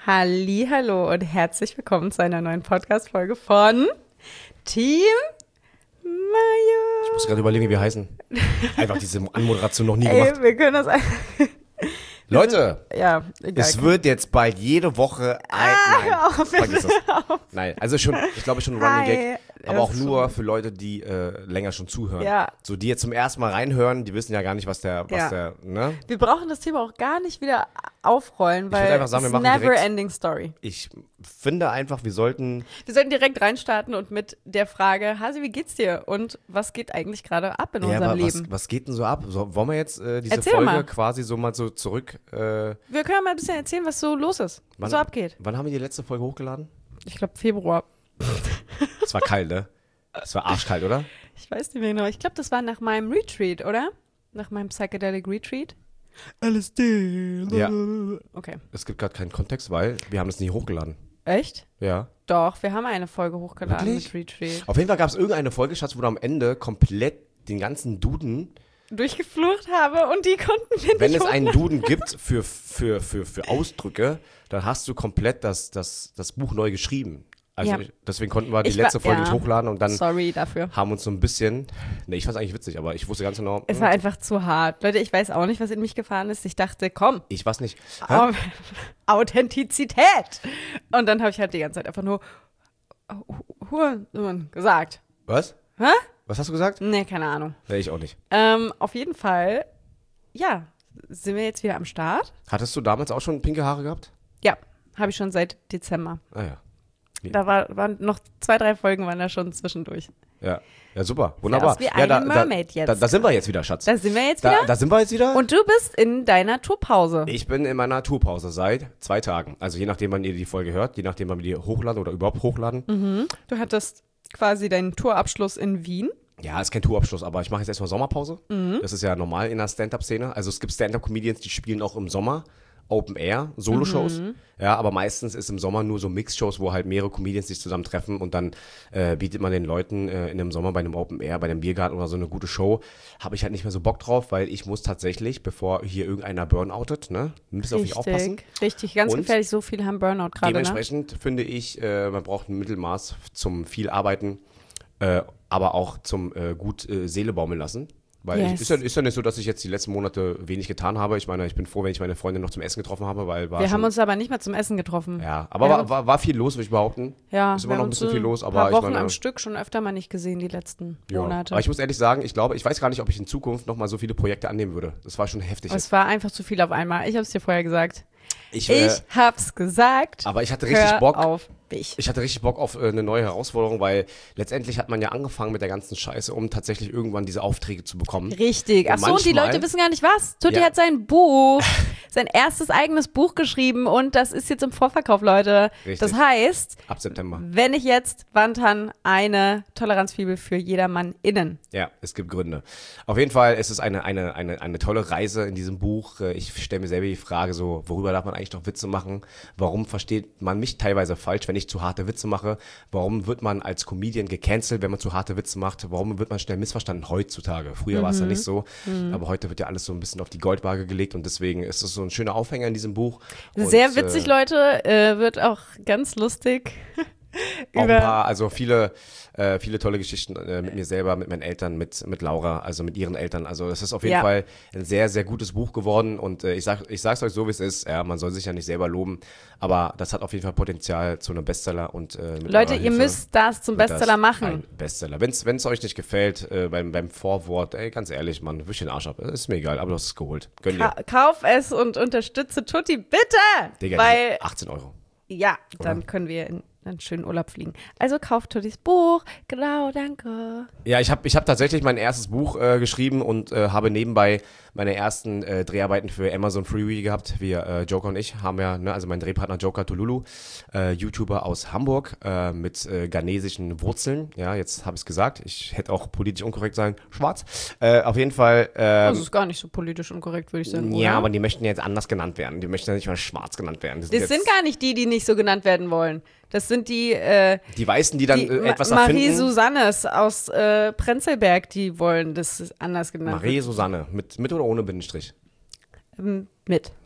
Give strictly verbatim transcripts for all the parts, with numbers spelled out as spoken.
Hallihallo und herzlich willkommen zu einer neuen Podcast-Folge von Team Mayo. Ich muss gerade überlegen, wie wir heißen. Einfach diese Anmoderation noch nie Ey, gemacht. wir können das einfach. Leute, Ja, egal. es wird jetzt bald jede Woche ein... Ah, Nein, hör auf, vergiss das. hör auf. Nein, also schon, ich glaube schon ein Running Hi. Gag, aber Das auch ist nur schon- für Leute, die äh, länger schon zuhören. Ja. So, die jetzt zum ersten Mal reinhören, die wissen ja gar nicht, was der, was Ja. der, ne? Wir brauchen das Thema auch gar nicht wieder aufrollen, weil einfach sagen, wir es machen never direkt- ending story. Ich finde einfach, wir sollten, Wir sollten direkt reinstarten und mit der Frage, Hasi, wie geht's dir? Und was geht eigentlich gerade ab in ja, unserem aber was, Leben? was geht denn so ab? So, wollen wir jetzt äh, diese Erzähl Folge mal. quasi so mal so zurück, äh, Wir können mal ein bisschen erzählen, was so los ist, was wann, so abgeht. wann haben wir die letzte Folge hochgeladen? Ich glaube Februar. Es war kalt, ne? Es war arschkalt, oder? Ich weiß nicht mehr genau. Ich glaube, das war nach meinem Retreat, oder? Nach meinem Psychedelic Retreat. L S D. Ja. Okay. Es gibt gerade keinen Kontext, weil wir haben es nie hochgeladen. Echt? Ja. Doch, wir haben eine Folge hochgeladen Wirklich? mit Retreat. Auf jeden Fall gab es irgendeine Folge, Schatz, wo du am Ende komplett den ganzen Duden, Durchgeflucht habe und die konnten wir wenn nicht es einen hochladen. Duden gibt für, für, für, für Ausdrücke, dann hast du komplett das, das, das Buch neu geschrieben. Also Ja. ich, deswegen konnten wir die Ich war- letzte Folge ja. nicht hochladen und dann Sorry dafür. haben uns so ein bisschen, ne, ich fand es eigentlich witzig, aber ich wusste ganz genau, Es war einfach zu hart. Leute, ich weiß auch nicht, was in mich gefahren ist. Ich dachte, komm, ich weiß nicht. Hä? Au- Authentizität. Und dann habe ich halt die ganze Zeit einfach nur Hurensohn gesagt. Was? Hä? Was hast du gesagt? Nee, keine Ahnung. Nee, ich auch nicht. Ähm, auf jeden Fall, ja, sind wir jetzt wieder am Start? Hattest du damals auch schon pinke Haare gehabt? Ja, habe ich schon seit Dezember. Ah ja. Da war, waren noch zwei, drei Folgen waren da schon zwischendurch. Ja, ja super, wunderbar. aus wie ja, eine da, Mermaid da, jetzt. Da, da sind wir jetzt wieder, Schatz. Da sind wir jetzt Da, wieder. da sind wir jetzt wieder. Und du bist in deiner Tourpause. Ich bin in meiner Tourpause seit zwei Tagen. Also je nachdem, wann ihr die Folge hört, je nachdem, wann wir die hochladen oder überhaupt hochladen. Du hattest quasi deinen Tourabschluss in Wien. Ja, ist kein Tourabschluss, aber ich mache jetzt erstmal Sommerpause. Mhm. Das ist ja normal in der Stand-Up-Szene. Also es gibt Stand-Up-Comedians, die spielen auch im Sommer Open Air, Solo-Shows. Mhm. Ja, aber meistens ist im Sommer nur so Mix-Shows, wo halt mehrere Comedians sich zusammentreffen und dann äh, bietet man den Leuten äh, in dem Sommer bei einem Open Air, bei einem Biergarten oder so eine gute Show. Habe ich halt nicht mehr so Bock drauf, weil ich muss tatsächlich, bevor hier irgendeiner burnoutet, ne, ein bisschen auf mich aufpassen. richtig, ganz Und gefährlich. So viele haben Burnout gerade, ne? Dementsprechend finde ich, äh, man braucht ein Mittelmaß zum viel Arbeiten, äh, aber auch zum äh, gut äh, Seele baumeln lassen. Weil Yes. ich, ist, ja, ist ja nicht so, dass ich jetzt die letzten Monate wenig getan habe. Ich meine, ich bin froh, wenn ich meine Freundin noch zum Essen getroffen habe, weil war Wir schon, haben uns aber nicht mal zum Essen getroffen. ja, aber Wir war, haben- war, war viel los, würde ich behaupten. Ja, Ist wir immer noch haben ein bisschen uns viel los, ein aber paar ich Wochen meine, am Stück schon öfter mal nicht gesehen, die letzten ja. Monate. Aber ich muss ehrlich sagen, ich glaube, ich weiß gar nicht, ob ich in Zukunft noch mal so viele Projekte annehmen würde. Das war schon heftig. es war einfach zu viel auf einmal. Ich habe es dir vorher gesagt. Ich, äh, Ich hab's gesagt. aber ich hatte richtig Hör Bock. auf dich. Ich hatte richtig Bock auf äh, eine neue Herausforderung, weil letztendlich hat man ja angefangen mit der ganzen Scheiße, um tatsächlich irgendwann diese Aufträge zu bekommen. Richtig. Ach Und so, und die manchmal- Leute wissen gar nicht was. Tutti Ja. hat sein Buch, sein erstes eigenes Buch geschrieben und das ist jetzt im Vorverkauf, Leute. Richtig. Das heißt, Ab September. wenn ich jetzt Wantan eine Toleranzfibel für jedermann innen. Ja, es gibt Gründe. Auf jeden Fall ist es eine, eine, eine, eine tolle Reise in diesem Buch. Äh, Ich stelle mir selber die Frage so, worüber darf man eigentlich noch Witze machen? Warum versteht man mich teilweise falsch, wenn ich zu harte Witze mache? Warum wird man als Comedian gecancelt, wenn man zu harte Witze macht? Warum wird man schnell missverstanden heutzutage? Früher war es ja nicht so, aber heute wird ja alles so ein bisschen auf die Goldwaage gelegt und deswegen ist es so ein schöner Aufhänger in diesem Buch. Und, Sehr witzig, äh, Leute. Äh, wird auch ganz lustig. Auch ein Über- paar, also viele, äh, viele tolle Geschichten äh, mit mir selber, mit meinen Eltern, mit, mit Laura, also mit ihren Eltern. Also es ist auf jeden Ja. Fall ein sehr, sehr gutes Buch geworden und äh, ich sag, ich sag's euch so, wie es ist. Ja, man soll sich ja nicht selber loben, aber das hat auf jeden Fall Potenzial zu einem Bestseller und äh, mit Leute, eurer ihr Hilfe müsst das zum wird das Bestseller machen. Ein Bestseller. Wenn's, wenn's euch nicht gefällt, äh, beim, beim Vorwort, ey, ganz ehrlich, Mann, wisch den Arsch ab. Ist mir egal, aber du hast es geholt. Gönn dir. Ka kauf es und unterstütze Tutti, bitte! Digga, Weil, diese achtzehn Euro. ja, dann können wir in einen schönen Urlaub fliegen. Also kauft Tuttis Buch. Genau, danke. Ja, ich habe ich hab tatsächlich mein erstes Buch äh, geschrieben und äh, habe nebenbei meine ersten äh, Dreharbeiten für Amazon Freeway gehabt. Wir, äh, Joker und ich, haben ja, ne, also mein Drehpartner Joker Tululu, äh, YouTuber aus Hamburg äh, mit äh, ghanesischen Wurzeln. Ja, jetzt habe ich es gesagt. Ich hätte auch politisch unkorrekt sagen, schwarz. Äh, auf jeden Fall. Ähm, Das ist gar nicht so politisch unkorrekt, würde ich sagen. ja, oder? aber die möchten ja jetzt anders genannt werden. Die möchten ja nicht mal schwarz genannt werden. Die Das jetzt, sind gar nicht die, die nicht so genannt werden wollen. Das sind die, äh, die Weißen, die dann die äh, etwas Ma Marie erfinden. Susannes aus äh, Prenzlberg, die wollen, dass es anders genannt Marie wird. Susanne, mit, mit oder ohne Bindestrich? Ähm, Mit.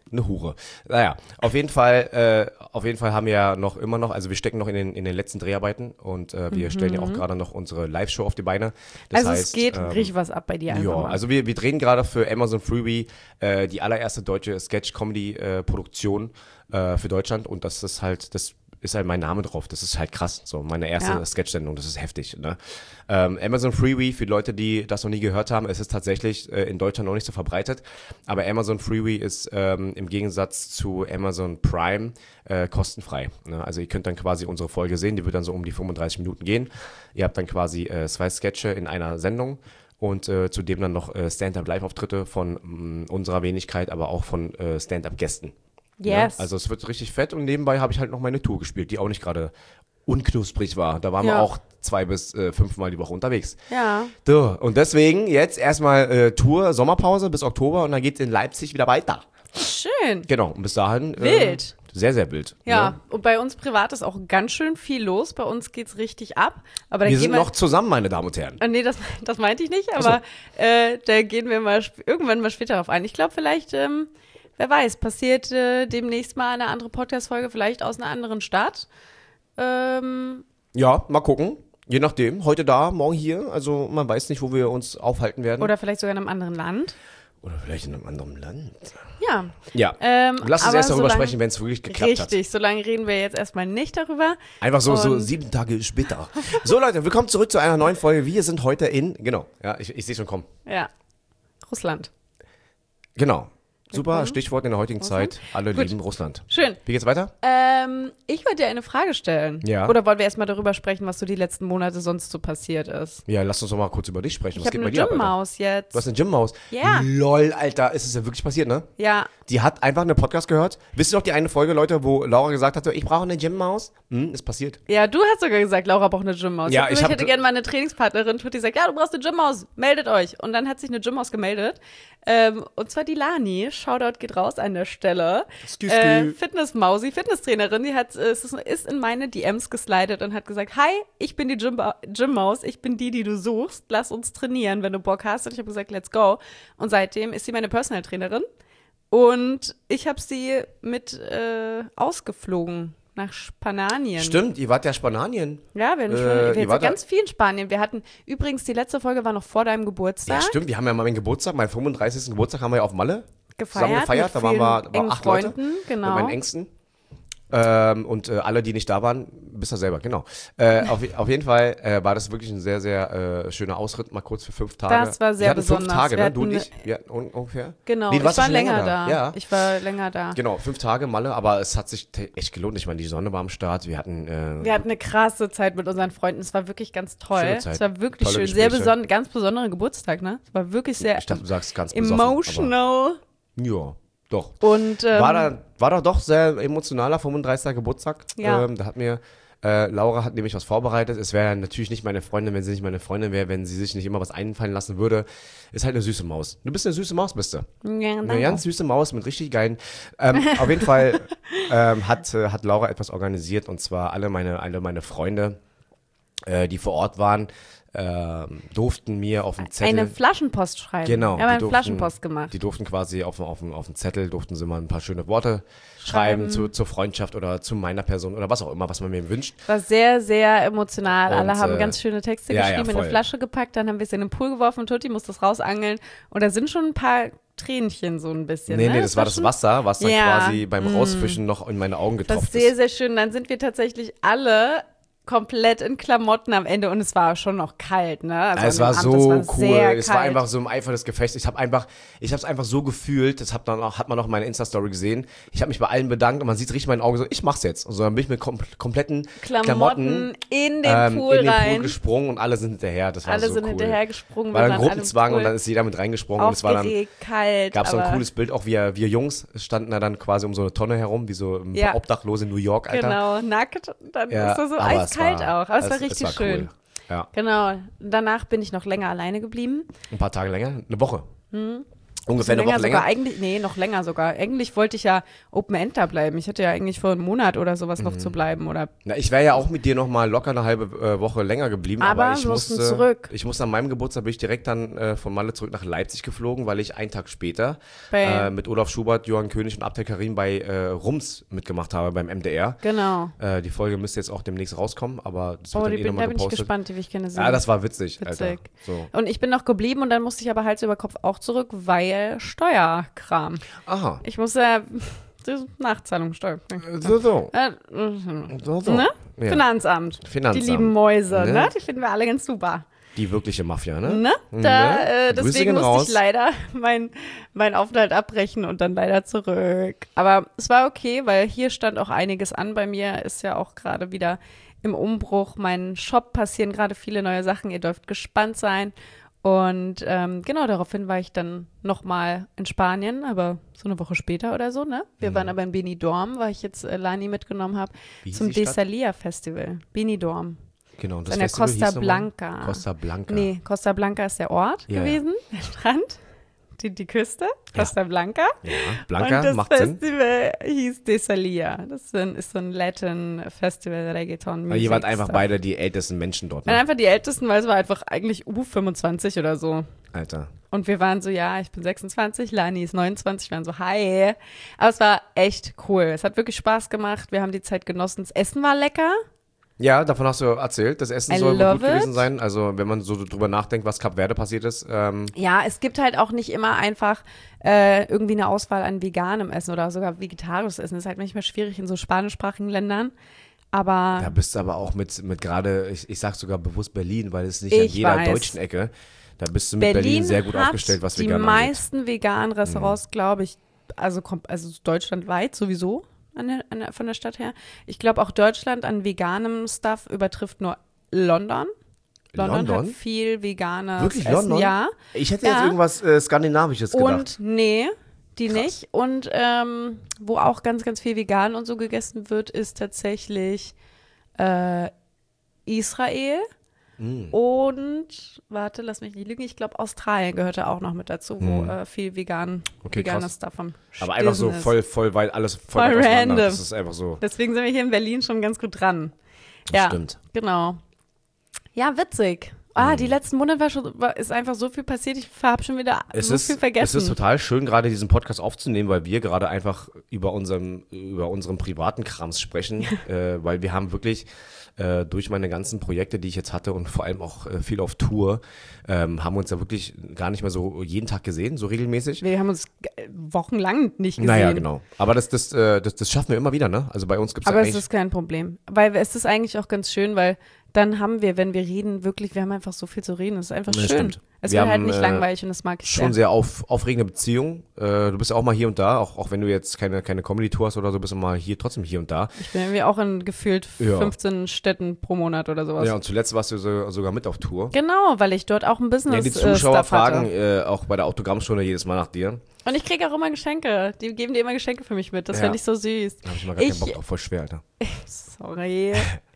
eine Hure. Naja, auf jeden Fall, äh, auf jeden Fall haben wir ja noch immer noch, also wir stecken noch in den, in den letzten Dreharbeiten und äh, wir mhm. stellen ja auch gerade noch unsere Live-Show auf die Beine. Das also heißt, es geht ähm, richtig was ab bei dir einfach Ja, mal. also wir, wir drehen gerade für Amazon Freebie äh, die allererste deutsche Sketch-Comedy-Produktion äh, für Deutschland und das ist halt, das ist halt mein Name drauf. Das ist halt krass. So, meine erste ja. Sketch-Sendung, das ist heftig. Ne? Ähm, Amazon Freebie, für die Leute, die das noch nie gehört haben, es ist tatsächlich äh, in Deutschland noch nicht so verbreitet. Aber Amazon Freebie ist ähm, im Gegensatz zu Amazon Prime äh, kostenfrei. Ne? Also ihr könnt dann quasi unsere Folge sehen, die wird dann so um die fünfunddreißig Minuten gehen. Ihr habt dann quasi äh, zwei Sketche in einer Sendung. Und äh, zudem dann noch äh, Stand-Up-Live-Auftritte von mh, unserer Wenigkeit, aber auch von äh, Stand-Up-Gästen. Yes. Ja, also es wird richtig fett und nebenbei habe ich halt noch meine Tour gespielt, die auch nicht gerade unknusprig war. Da waren ja. wir auch zwei bis äh, fünfmal die Woche unterwegs. Ja. So, und deswegen jetzt erstmal äh, Tour, Sommerpause bis Oktober und dann geht es in Leipzig wieder weiter. Schön. Genau, und bis dahin. Äh, wild. Sehr, sehr wild. Ja, ne? Und bei uns privat ist auch ganz schön viel los. Bei uns geht's richtig ab. Aber dann wir gehen sind wir noch zusammen, meine Damen und Herren. Äh, nee, das, das meinte ich nicht, aber so. äh, da gehen wir mal sp- irgendwann mal später drauf ein. Ich glaube, vielleicht, ähm, wer weiß, passiert äh, demnächst mal eine andere Podcast-Folge, vielleicht aus einer anderen Stadt. Ähm, ja, mal gucken. Je nachdem. Heute da, morgen hier. Also man weiß nicht, wo wir uns aufhalten werden. Oder vielleicht sogar in einem anderen Land. Oder vielleicht in einem anderen Land. Ja. Ja. Ähm, Lass uns erst darüber solange, sprechen, wenn es wirklich geklappt richtig, hat. Richtig, solange reden wir jetzt erstmal nicht darüber. Einfach so, Und so sieben Tage später. So Leute, willkommen zurück zu einer neuen Folge. Wir sind heute in, genau, ja, ich, ich sehe schon kommen. Ja, Russland. Genau. Super Willkommen. Stichwort in der heutigen Russland? Zeit. Alle Gut. lieben Russland. Schön. Wie geht's weiter? Ähm, ich wollte dir eine Frage stellen. Ja. Oder wollen wir erstmal darüber sprechen, was so die letzten Monate sonst so passiert ist? Ja, lass uns doch mal kurz über dich sprechen. Ich Was habe geht eine bei dir ab, Alter? Gymmaus jetzt. Du hast eine Gymmaus? Ja. Lol, Alter, ist es ja wirklich passiert, ne? Ja. Die hat einfach einen Podcast gehört. Wisst ihr noch die eine Folge, Leute, wo Laura gesagt hat, so, ich brauche eine Gymmaus? Hm, ist passiert. Ja, du hast sogar gesagt, Laura braucht eine Gymmaus. Ja, ich, ich ich hab- hätte gerne mal eine Trainingspartnerin, die gesagt, ja, du brauchst eine Gymmaus, meldet euch. Und dann hat sich eine Gymmaus gemeldet. Ähm, und zwar die Lani, Shoutout geht raus an der Stelle. Skü, skü. Äh, Fitnessmausi, Fitnesstrainerin, die hat, äh, es ist, ist in meine D Ms geslidet und hat gesagt, hi, ich bin die Gym- Gymmaus, ich bin die, die du suchst, lass uns trainieren, wenn du Bock hast. Und ich habe gesagt, let's go. Und seitdem ist sie meine Personal Trainerin. Und ich habe sie mit äh, ausgeflogen nach Spanien. Stimmt, ihr wart ja Spanien. Ja, wir, hatten Äh, schon, wir ihr waren wart da- ganz viel in Spanien. Wir hatten, übrigens, die letzte Folge war noch vor deinem Geburtstag. Ja, stimmt, wir haben ja mal meinen Geburtstag, meinen fünfunddreißigsten Geburtstag haben wir ja auf Malle Gefeiert, zusammen gefeiert. mit Da waren wir vielen waren engen acht Freunden, Leute genau. mit meinen Ängsten. Ähm, und äh, alle, die nicht da waren, bist du selber, genau. Äh, auf, auf jeden Fall äh, war das wirklich ein sehr, sehr äh, schöner Ausritt, mal kurz für fünf Tage. Das war sehr wir hatten besonders. fünf Tage, Wir ne? Du und hatten- ich? Wir hatten un ungefähr? Genau, Nee, du warst ich war schon länger da. Ja. Ich war länger da. Genau, fünf Tage Malle, aber es hat sich te- echt gelohnt. Ich meine, die Sonne war am Start, wir hatten äh, Wir hatten eine krasse Zeit mit unseren Freunden. Es war wirklich ganz toll. Schöne Zeit. Es war wirklich Tolle schön. Sehr Gespräche. beson ganz besonderer Geburtstag, ne? Es war wirklich sehr ich dachte, du sagst ganz besoffen, emotional. aber, ja, doch. Und ähm, War da, war da doch sehr emotionaler fünfunddreißigster Geburtstag. Ja. Ähm, da hat mir, äh, Laura hat nämlich was vorbereitet. Es wäre natürlich nicht meine Freundin, wenn sie nicht meine Freundin wäre, wenn sie sich nicht immer was einfallen lassen würde. Ist halt eine süße Maus. Du bist eine süße Maus, bist du. ja, Eine danke. ganz süße Maus mit richtig geilen. Ähm, auf jeden Fall ähm, hat, äh, hat Laura etwas organisiert und zwar alle meine, alle meine Freunde, äh, die vor Ort waren, ähm, durften mir auf dem Zettel. Eine Flaschenpost schreiben. Genau. Wir haben die eine durften- Flaschenpost gemacht. Die durften quasi auf, auf, auf dem Zettel, durften sie mal ein paar schöne Worte schreiben, Schreiben. zu, zur Freundschaft oder zu meiner Person oder was auch immer, was man mir wünscht. War sehr, sehr emotional. Und, Alle haben äh, ganz schöne Texte ja, ja, geschrieben, in voll. eine Flasche gepackt, dann haben wir es in den Pool geworfen, Tutti musste es rausangeln. Und da sind schon ein paar Tränchen so ein bisschen. Nee, ne? nee, das war das schon- Wasser, was dann Ja. quasi beim Rausfischen noch in meine Augen Das war getropft sehr, ist. sehr schön. Dann sind wir tatsächlich alle komplett in Klamotten am Ende und es war schon noch kalt, ne? Also Es an war dem so Abend, das war cool. sehr Es war kalt. einfach so im Eifer des Gefechts. Ich habe einfach, ich habe es einfach so gefühlt. Das hat, dann auch, hat man auch in meiner Insta-Story gesehen. Ich habe mich bei allen bedankt und man sieht richtig in meinen Augen so, ich mach's jetzt. Und so dann bin ich mit kom kompletten Klamotten, Klamotten in den ähm, Pool in den rein. Pool gesprungen und alle sind hinterher. Das war Alle so sind cool. hinterhergesprungen. War wir dann waren alle im Gruppenzwang Pool. und dann ist jeder mit reingesprungen und es war dann Aufgeregt, kalt. gab es so ein aber- cooles Bild, auch wir, wir Jungs standen da dann quasi um so eine Tonne herum, wie so ein Ja. paar Obdachlose in New York, Alter. Genau, nackt. Dann Ja, ist er so aber es eiskalt war- auch. Aber es war es- richtig es war schön. Cool. Ja, Genau. Danach bin ich noch länger alleine geblieben. ein paar Tage länger, eine Woche. Mhm. Ungefähr eine Woche länger länger? Sogar, eigentlich, nee, noch länger sogar. Eigentlich wollte ich ja Open End da bleiben. Ich hatte ja eigentlich vor einem Monat oder sowas noch zu bleiben. Oder Na, ich wäre ja auch mit dir noch mal locker eine halbe äh, Woche länger geblieben, aber, Aber ich wir mussten musste zurück. Ich musste an meinem Geburtstag bin ich direkt dann äh, von Malle zurück nach Leipzig geflogen, weil ich einen Tag später Bei- äh, mit Olaf Schubert, Johann König und Abdel Karim bei äh, Rums mitgemacht habe beim M D R. genau. Äh, die Folge müsste jetzt auch demnächst rauskommen, aber das wird Oh, dann die eh bin, nochmal da bin ich gepostet. gespannt, die will ich gerne sehen. Ja, das war witzig, Witzig. Alter. So. Und ich bin noch geblieben und dann musste ich aber Hals über Kopf auch zurück, weil Steuerkram. Aha. Ich muss ja Nachzahlung, Steuer. So, so. Äh, so, so. ne? Ja. Finanzamt. Finanzamt. Die lieben Mäuse, Ne? ne? Die finden wir alle ganz super. Die wirkliche Mafia, ne? Ne? Da, Ne? äh, Grüße deswegen gehen musste raus. ich leider meinen mein Aufenthalt abbrechen und dann leider zurück. Aber es war okay, weil hier stand auch einiges an. Bei mir ist ja auch gerade wieder im Umbruch. Mein Shop passieren gerade viele neue Sachen. Ihr dürft gespannt sein. Und ähm, genau, daraufhin war ich dann nochmal in Spanien, aber so eine Woche später oder so, ne? Wir Mhm. waren aber in Benidorm, weil ich jetzt äh, Lani mitgenommen habe, Wie hieß zum die Stadt? Desalia Festival. Benidorm. Genau, das an der Festival Costa hieß nochmal Blanca. Costa Blanca. Nee, Costa Blanca ist der Ort Ja, gewesen, der Strand, die, die Küste, Costa Blanca. Ja, Blanca und das macht Sinn. Festival hieß Desalia. Das ist, ein, ist so ein Latin-Festival, Reggaeton, Weil Music. ihr wart einfach Stuff. beide die ältesten Menschen dort, Wir waren ne? einfach die Ältesten, weil es war einfach eigentlich U fünfundzwanzig oder so. Alter. Und wir waren so, ja, ich bin sechsundzwanzig, Lani ist neunundzwanzig, wir waren so, hi. Aber es war echt cool. Es hat wirklich Spaß gemacht. Wir haben die Zeit genossen. Das Essen war lecker. Ja, davon hast du erzählt. Das Essen I soll wohl love gut gewesen it. sein. Also, wenn man so drüber nachdenkt, was Kap Verde passiert ist. Ähm, Ja, es gibt halt auch nicht immer einfach äh, irgendwie eine Auswahl an veganem Essen oder sogar vegetarisches Essen. Das ist halt manchmal schwierig in so spanischsprachigen Ländern. Aber da bist du aber auch mit, mit gerade, ich, ich sag sogar bewusst Berlin, weil es nicht an Ich jeder weiß. deutschen Ecke. Da bist du mit Berlin, Berlin sehr gut hat aufgestellt, was die vegan angeht. meisten veganen Restaurants, glaube ich, also, kommt- also deutschlandweit sowieso an der, an der, von der Stadt her. Ich glaube auch Deutschland an veganem Stuff übertrifft nur London. London, London? hat viel veganes Wirklich Essen, London? ja. Ich hätte jetzt Ja. irgendwas äh, Skandinavisches gedacht. Und nee, die nicht. Und ähm, wo auch ganz, ganz viel vegan und so gegessen wird, ist tatsächlich äh, Israel. Mm. Und, warte, lass mich nicht lügen, ich glaube Australien gehörte auch noch mit dazu, wo Hm. äh, viel vegan, Okay, veganes krass. Stuff am Aber einfach so Stillen ist. voll, voll weit, alles voll, Voll weit auseinander. random. Das ist einfach so. Deswegen sind wir hier in Berlin schon ganz gut dran. Das Ja, stimmt. genau. Ja, witzig. Ah, Mhm. die letzten Monate war schon, war, ist einfach so viel passiert, ich habe schon wieder Es so ist, viel vergessen. es ist total schön, gerade diesen Podcast aufzunehmen, weil wir gerade einfach über unserem, über unseren privaten Krams sprechen, äh, weil wir haben wirklich äh, durch meine ganzen Projekte, die ich jetzt hatte und vor allem auch äh, viel auf Tour, ähm, haben wir uns ja wirklich gar nicht mehr so jeden Tag gesehen, so regelmäßig. Wir haben uns g- wochenlang nicht gesehen. Naja, genau. Aber das, das, äh, das, das schaffen wir immer wieder, ne? Also bei uns gibt es ja Aber es eigentlich... ist kein Problem. Weil es ist eigentlich auch ganz schön, weil dann haben wir, wenn wir reden, wirklich, wir haben einfach so viel zu reden. Es ist einfach Das schön. stimmt. Es Wir wird halt haben, nicht äh, langweilig und das mag ich Schon sehr. sehr auf, aufregende Beziehung. Äh, du bist ja auch mal hier und da, auch, auch wenn du jetzt keine, keine Comedy-Tour hast oder so, bist du mal hier, trotzdem hier und da. Ich bin irgendwie auch in gefühlt Ja. fünfzehn Städten pro Monat oder sowas. Ja, und zuletzt warst du so, sogar mit auf Tour. Genau, weil ich dort auch ein Business Ja, die äh, Zuschauer Stuff fragen hatte. äh, auch bei der Autogrammstunde jedes Mal nach dir. Und ich kriege auch immer Geschenke. Die geben dir immer Geschenke für mich mit. Das Ja. finde ich so süß. Da habe ich mal gar Ich- keinen Bock drauf, voll schwer, Alter. Sorry.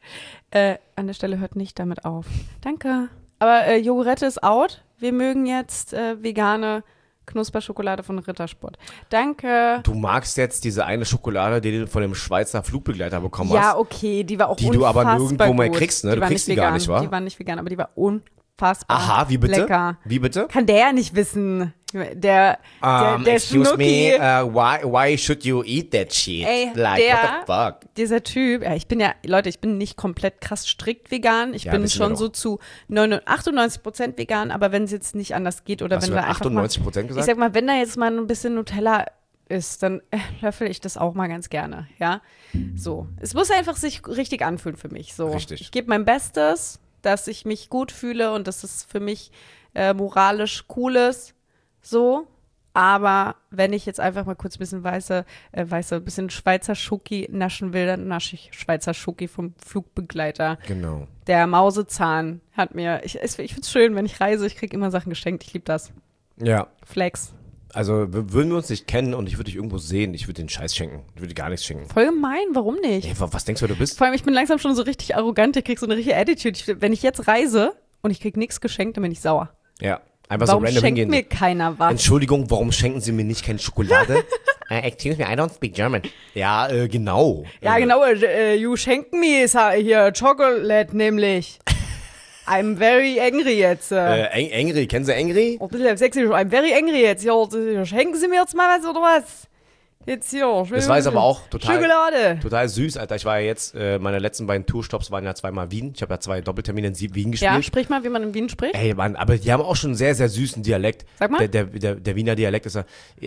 äh, an der Stelle hört nicht damit auf. Danke. Aber äh, Jogurette ist out. Wir mögen jetzt äh, vegane Knusperschokolade von Rittersport. Danke. Du magst jetzt diese eine Schokolade, die du von dem Schweizer Flugbegleiter bekommen Ja, hast. okay, die war auch Die du aber unfassbar nirgendwo mehr gut. kriegst, ne? Die Du war kriegst nicht die gar vegan. nicht, wa? Die war nicht vegan, aber die war unfassbar Aha, wie bitte? lecker. Wie bitte? Kann der ja nicht wissen. Der, der, Um, der excuse Schnucki, me, uh, why, why should you eat that shit? Ey, like, der- what the fuck? dieser Typ, ja, ich bin ja, Leute, ich bin nicht komplett krass strikt vegan. Ich Ja, bin wissen wir schon doch. so zu neunundachtzig, achtundneunzig Prozent vegan, aber wenn es jetzt nicht anders geht oder Hast wenn du da dann einfach mal, achtundneunzig Prozent ich gesagt? sag mal, wenn da jetzt mal ein bisschen Nutella ist, dann äh, löffel ich das auch mal ganz gerne, ja. So, es muss einfach sich richtig anfühlen für mich. So, Richtig. ich gebe mein Bestes, dass ich mich gut fühle und dass es für mich äh, moralisch cool ist, so. Aber wenn ich jetzt einfach mal kurz ein bisschen weiße, äh, weiße, ein bisschen Schweizer Schoki naschen will, dann nasche ich Schweizer Schoki vom Flugbegleiter. Genau. Der Mausezahn hat mir, ich, ich finde es schön, wenn ich reise, ich kriege immer Sachen geschenkt, ich liebe das. Ja. Flex. Also w- würden wir uns nicht kennen und ich würde dich irgendwo sehen, ich würde den Scheiß schenken. Ich würde dir gar nichts schenken. Voll gemein, warum nicht? Ey, wa- was denkst du, wer du bist? Vor allem, ich bin langsam schon so richtig arrogant, ich krieg so eine richtige Attitude. Ich, wenn ich jetzt reise und ich krieg nichts geschenkt, dann bin ich sauer. Ja. Einfach Warum so random schenkt hingehen. mir keiner was? Entschuldigung, warum schenken Sie mir nicht keine Schokolade? uh, excuse me, I don't speak German. Ja, äh, genau. Ja, äh, genau, äh, you schenken me sa- hier Chocolate nämlich. I'm very angry jetzt. Äh. Äh, Eng- Engri, kennen Sie Engri? Oh, ein bisschen sächsisch, I'm very angry jetzt. Ja, schenken Sie mir jetzt mal was oder was? Jetzt hier. Das war jetzt aber auch total, Schokolade. total süß, Alter. Ich war ja jetzt, äh, meine letzten beiden Tourstops waren ja zweimal Wien. Ich habe ja zwei Doppeltermine in Sie- Wien gespielt. Ja, sprich mal, wie man in Wien spricht. Ey, Mann, aber die haben auch schon einen sehr, sehr süßen Dialekt. Sag mal. Der, der, der, der Wiener Dialekt ist ja,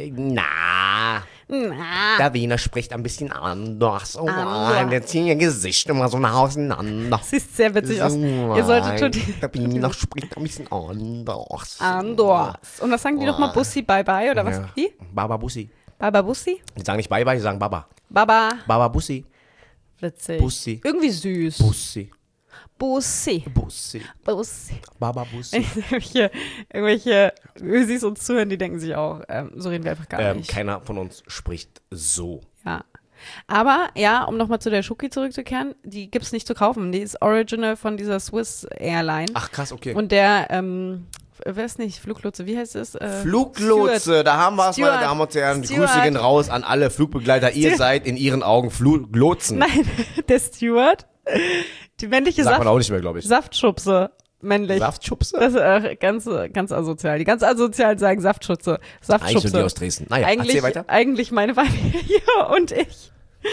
na, Na. der Wiener spricht ein bisschen anders. Oh, Anders. der zieht ihr Gesicht immer so nach auseinander. Das sieht sehr witzig aus. So, Ihr solltet schon die der Wiener spricht ein bisschen anders. Andors. Und was sagen die nochmal? Bussi, bye bye oder was? Ja. Wie? Baba Bussi. Baba Bussi? Die sagen nicht Bye Bye, die sagen Baba. Baba. Baba Bussi. Witzig. Bussi. Irgendwie süß. Bussi. Bussi. Bussi. Bussi. Baba Bussi. irgendwelche, irgendwelche Ösis uns zuhören, die denken sich auch, ähm, so reden wir einfach gar Ähm, nicht. keiner von uns spricht so. Ja. Aber, ja, um nochmal zu der Schoki zurückzukehren, die gibt's nicht zu kaufen. Die ist original von dieser Swiss Airline. Ach krass, okay. Und der, ähm, wer ist nicht, Fluglotse, wie heißt es? Äh, Fluglotse, Steward. da haben wir es, meine Steward. Damen und Herren. Die Steward. Grüße gehen raus an alle Flugbegleiter. Ihr Steward. seid in ihren Augen Fluglotsen. Nein, der Steward, die männliche Sagt man Saft, auch nicht mehr, glaube ich. Saftschubse, männlich. Saftschubse? Das ist äh, ganz, ganz asozial. Die ganz asozialen sagen Saftschutze. Eigentlich nur Saftschubse. die aus Dresden. Naja, eigentlich, erzähl weiter. eigentlich meine Familie und ich.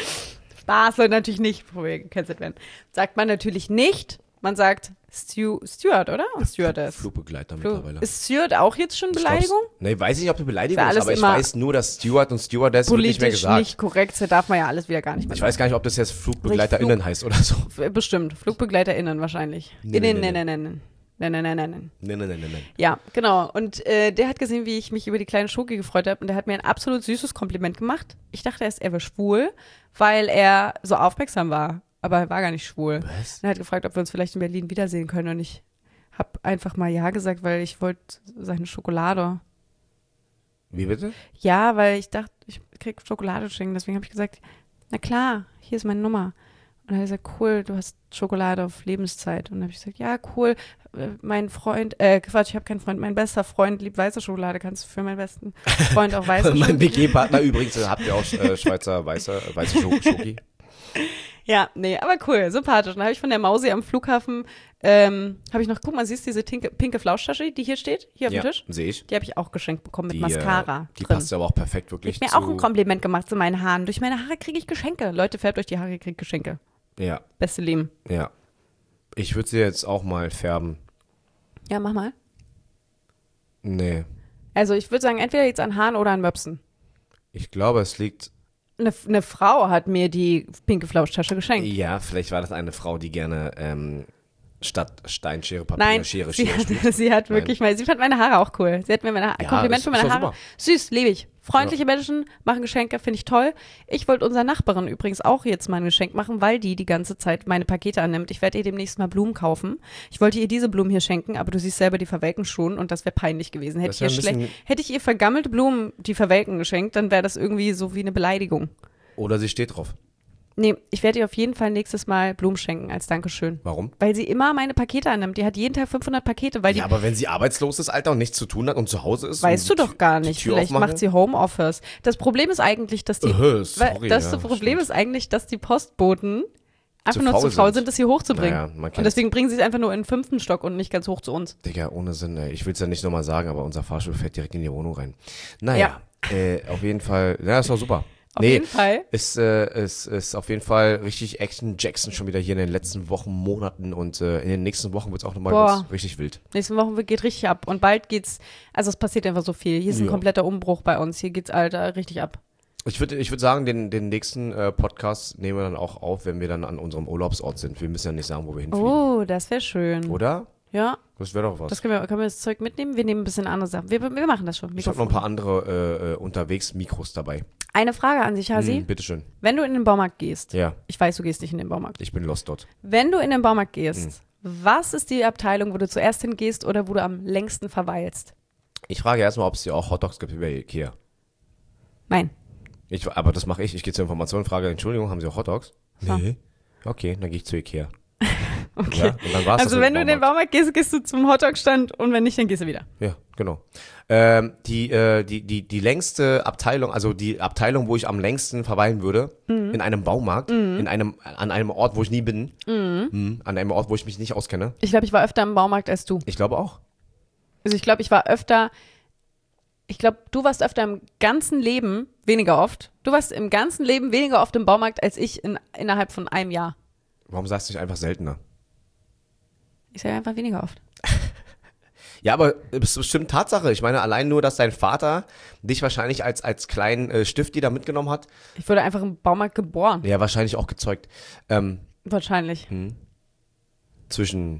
Spaß soll natürlich nicht gecancelt werden. Sagt man natürlich nicht. Man sagt Stu Steward, oder? Und Stewardess. Flugbegleiter Flu- mittlerweile. Ist Steward auch jetzt schon Ich glaub's- Beleidigung? Nee, weiß ich nicht, ob eine Beleidigung Ist ja ist, alles aber ich immer weiß nur, dass Steward und Stewardess wird nicht mehr Politisch gesagt. nicht korrekt, da darf man ja alles wieder gar nicht mehr Ich weiß gar nicht, ob das jetzt FlugbegleiterInnen Flug- heißt oder so. sagen. Bestimmt. FlugbegleiterInnen wahrscheinlich. Nee, Innen, nee, nee, nein, nein, nein. Nein, nein, nein, nein, nein. Nein, nein, nein, nein, nein. Ja, genau. Und äh, der hat gesehen, wie ich mich über die kleine Schoki gefreut habe. Und der hat mir ein absolut süßes Kompliment gemacht. Ich dachte erst, er wäre schwul, weil er so aufmerksam war. Aber er war gar nicht schwul. Was? Und er hat gefragt, ob wir uns vielleicht in Berlin wiedersehen können. Und ich habe einfach mal ja gesagt, weil ich wollte seine Schokolade. Wie bitte? Ja, weil ich dachte, ich krieg Schokolade schenken. Deswegen habe ich gesagt, na klar, hier ist meine Nummer. Und dann hat er gesagt, cool, du hast Schokolade auf Lebenszeit. Und dann habe ich gesagt, ja, cool, äh, mein Freund, äh, Quatsch, ich habe keinen Freund, mein bester Freund liebt weiße Schokolade. Kannst du für meinen besten Freund auch weiße mein Schokolade? W G-Partner übrigens, äh, habt ihr auch äh, Schweizer weiße, äh, weiße Scho- Schoki? Ja, nee, aber cool, sympathisch. Dann habe ich von der Mausi am Flughafen, ähm, habe ich noch, guck mal, siehst du diese tinke, pinke Flauschtasche, die hier steht, hier auf Ja, dem Tisch? sehe ich. Die habe ich auch geschenkt bekommen mit Die, Mascara äh, die drin. passt aber auch perfekt Ich wirklich habe mir zu... auch ein Kompliment gemacht zu meinen Haaren. Durch meine Haare kriege ich Geschenke. Leute, färbt euch die Haare, ihr kriegt Geschenke. Ja, Beste Leben. ja. Ich würde sie jetzt auch mal färben. Ja, mach mal. Nee. Also ich würde sagen, entweder jetzt an Haaren oder an Möpsen. Ich glaube, es liegt... Eine, eine Frau hat mir die pinke Flauschtasche geschenkt. Ja, vielleicht war das eine Frau, die gerne ähm, statt Steinschere, Papier, Nein, Schere, sie Schere hat, spielt. sie hat Nein. wirklich mal, sie fand meine Haare auch cool. Sie hat mir meine Haare, Ja, Kompliment ist- für ist meine doch Haare. super. Süß, liebe ich. Freundliche Menschen machen Geschenke, finde ich toll. Ich wollte unserer Nachbarin übrigens auch jetzt mal ein Geschenk machen, weil die die ganze Zeit meine Pakete annimmt. Ich werde ihr demnächst mal Blumen kaufen. Ich wollte ihr diese Blumen hier schenken, aber du siehst selber, die verwelken schon und das wäre peinlich gewesen. Hätte Das ich, ihr wär ein schlecht, bisschen- hätte ich ihr vergammelte Blumen, die verwelken, geschenkt, dann wäre das irgendwie so wie eine Beleidigung. Oder sie steht drauf. Nee, ich werde ihr auf jeden Fall nächstes Mal Blumen schenken als Dankeschön. Warum? Weil sie immer meine Pakete annimmt. Die hat jeden Tag fünfhundert Pakete, weil die Ja, aber wenn sie arbeitslos ist, Alter, und nichts zu tun hat und zu Hause ist... weißt und du die doch gar Tür- nicht. die Tür Vielleicht aufmachen- macht sie Homeoffice. Das Problem ist eigentlich, dass die, Äh, weil, sorry, das ja, Problem stimmt. ist eigentlich, dass die Postboten einfach Zu nur faul zu faul sind. sind, das hier hochzubringen. Naja, man und kennt's. deswegen bringen sie es einfach nur in den fünften Stock und nicht ganz hoch zu uns. Digga, ohne Sinn, ey. Ich will es ja nicht nochmal sagen, aber unser Fahrstuhl fährt direkt in die Wohnung rein. Naja, äh, auf jeden Fall, ja, ist doch super. Auf nee, jeden Fall. Ist, äh, ist, ist auf jeden Fall richtig Action Jackson schon wieder hier in den letzten Wochen, Monaten und äh, in den nächsten Wochen wird es auch nochmal Boah. ganz richtig wild. Nächste Woche geht richtig ab. Und bald geht's, also es passiert einfach so viel. Hier ist ein Ja. kompletter Umbruch bei uns. Hier geht's, Alter, richtig ab. Ich würde ich würd sagen, den, den nächsten äh, Podcast nehmen wir dann auch auf, wenn wir dann an unserem Urlaubsort sind. Wir müssen ja nicht sagen, wo wir hinfliegen. Oh, das wäre schön. Oder? Ja, Das wäre doch was. das können wir, können wir das Zeug mitnehmen? Wir nehmen ein bisschen andere Sachen. Wir, wir machen das schon. Ich habe noch ein Mikrofon. paar andere äh, äh, unterwegs Mikros dabei. Eine Frage an sich, Hasi. Hm, bitteschön. Wenn du in den Baumarkt gehst, Ja, ich weiß, du gehst nicht in den Baumarkt. ich bin lost dort. Wenn du in den Baumarkt gehst, Hm. was ist die Abteilung, wo du zuerst hingehst oder wo du am längsten verweilst? Ich frage erstmal, ob es hier auch Hotdogs gibt wie bei Ikea. Nein. Ich, aber das mache ich. Ich gehe zur Information, frage, Entschuldigung, haben Sie auch Hotdogs? Ja. Nee. Okay, dann gehe ich zu Ikea. Okay. Ja, und dann war's Also das wenn mit du in dem den Baumarkt gehst, gehst du zum Hotdog-Stand und wenn nicht, dann gehst du wieder. Ja, genau. Ähm, die, äh, die, die, die längste Abteilung, also die Abteilung, wo ich am längsten verweilen würde, Mhm. in einem Baumarkt, in einem, an einem Ort, wo ich nie bin, mhm. an einem Ort, wo ich mich nicht auskenne. Ich glaube, ich war öfter im Baumarkt als du. Ich glaube auch. Also ich glaube, ich war öfter, ich glaube, du warst öfter im ganzen Leben, weniger oft, du warst im ganzen Leben weniger oft im Baumarkt als ich in, innerhalb von einem Jahr. Warum sagst du nicht einfach seltener? Ich sage einfach weniger oft. Ja, aber das ist bestimmt Tatsache. Ich meine, allein nur, dass dein Vater dich wahrscheinlich als, als kleinen äh, Stifti da mitgenommen hat. Ich wurde einfach im Baumarkt geboren. Ja, wahrscheinlich auch gezeugt. Ähm, Wahrscheinlich. hm. Zwischen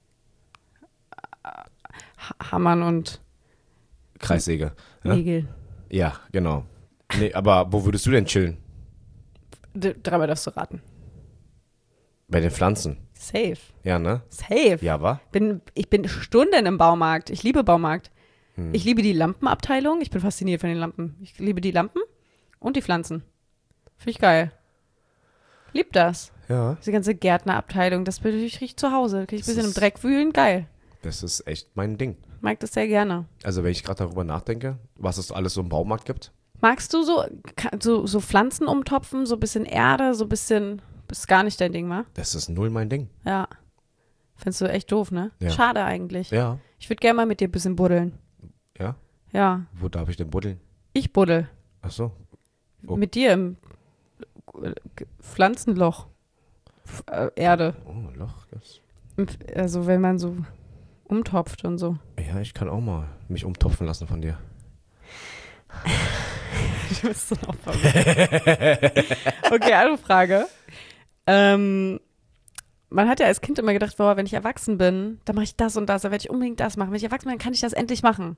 Ha- Hammern und Kreissäge. Ne? Nägel. Ja, genau. Nee, aber wo würdest du denn chillen? D- Dreimal darfst du raten. Bei den Pflanzen. Safe. Ja, ne? Safe. Ja, wa? Bin, ich bin Stunden im Baumarkt. Ich liebe Baumarkt. Hm. Ich liebe die Lampenabteilung. Ich bin fasziniert von den Lampen. Ich liebe die Lampen und die Pflanzen. Finde ich geil. Lieb das. Ja. Diese ganze Gärtnerabteilung, das bin ich richtig zu Hause. Kann ich ein Das bisschen im ist- Dreck wühlen? Geil. Das ist echt mein Ding. Mag das sehr gerne. Also, wenn ich gerade darüber nachdenke, was es alles so im Baumarkt gibt. Magst du so, ka- so, so Pflanzen umtopfen, so ein bisschen Erde, so ein bisschen, ist gar nicht dein Ding, wa? Das ist null mein Ding. Ja. Findest du echt doof, ne? Ja. Schade eigentlich. Ja. Ich würde gerne mal mit dir ein bisschen buddeln. Ja? Ja. Wo darf ich denn buddeln? Ich buddel. Ach so. Oh. Mit dir im äh, Pflanzenloch. F äh, Erde. Oh, Loch. Das. Also wenn man so umtopft und so. Ja, ich kann auch mal mich umtopfen lassen von dir. Du bist so ein Opfer. Okay, andere Frage. Ähm, man hat ja als Kind immer gedacht, boah, wenn ich erwachsen bin, dann mache ich das und das, dann werde ich unbedingt das machen. Wenn ich erwachsen bin, dann kann ich das endlich machen.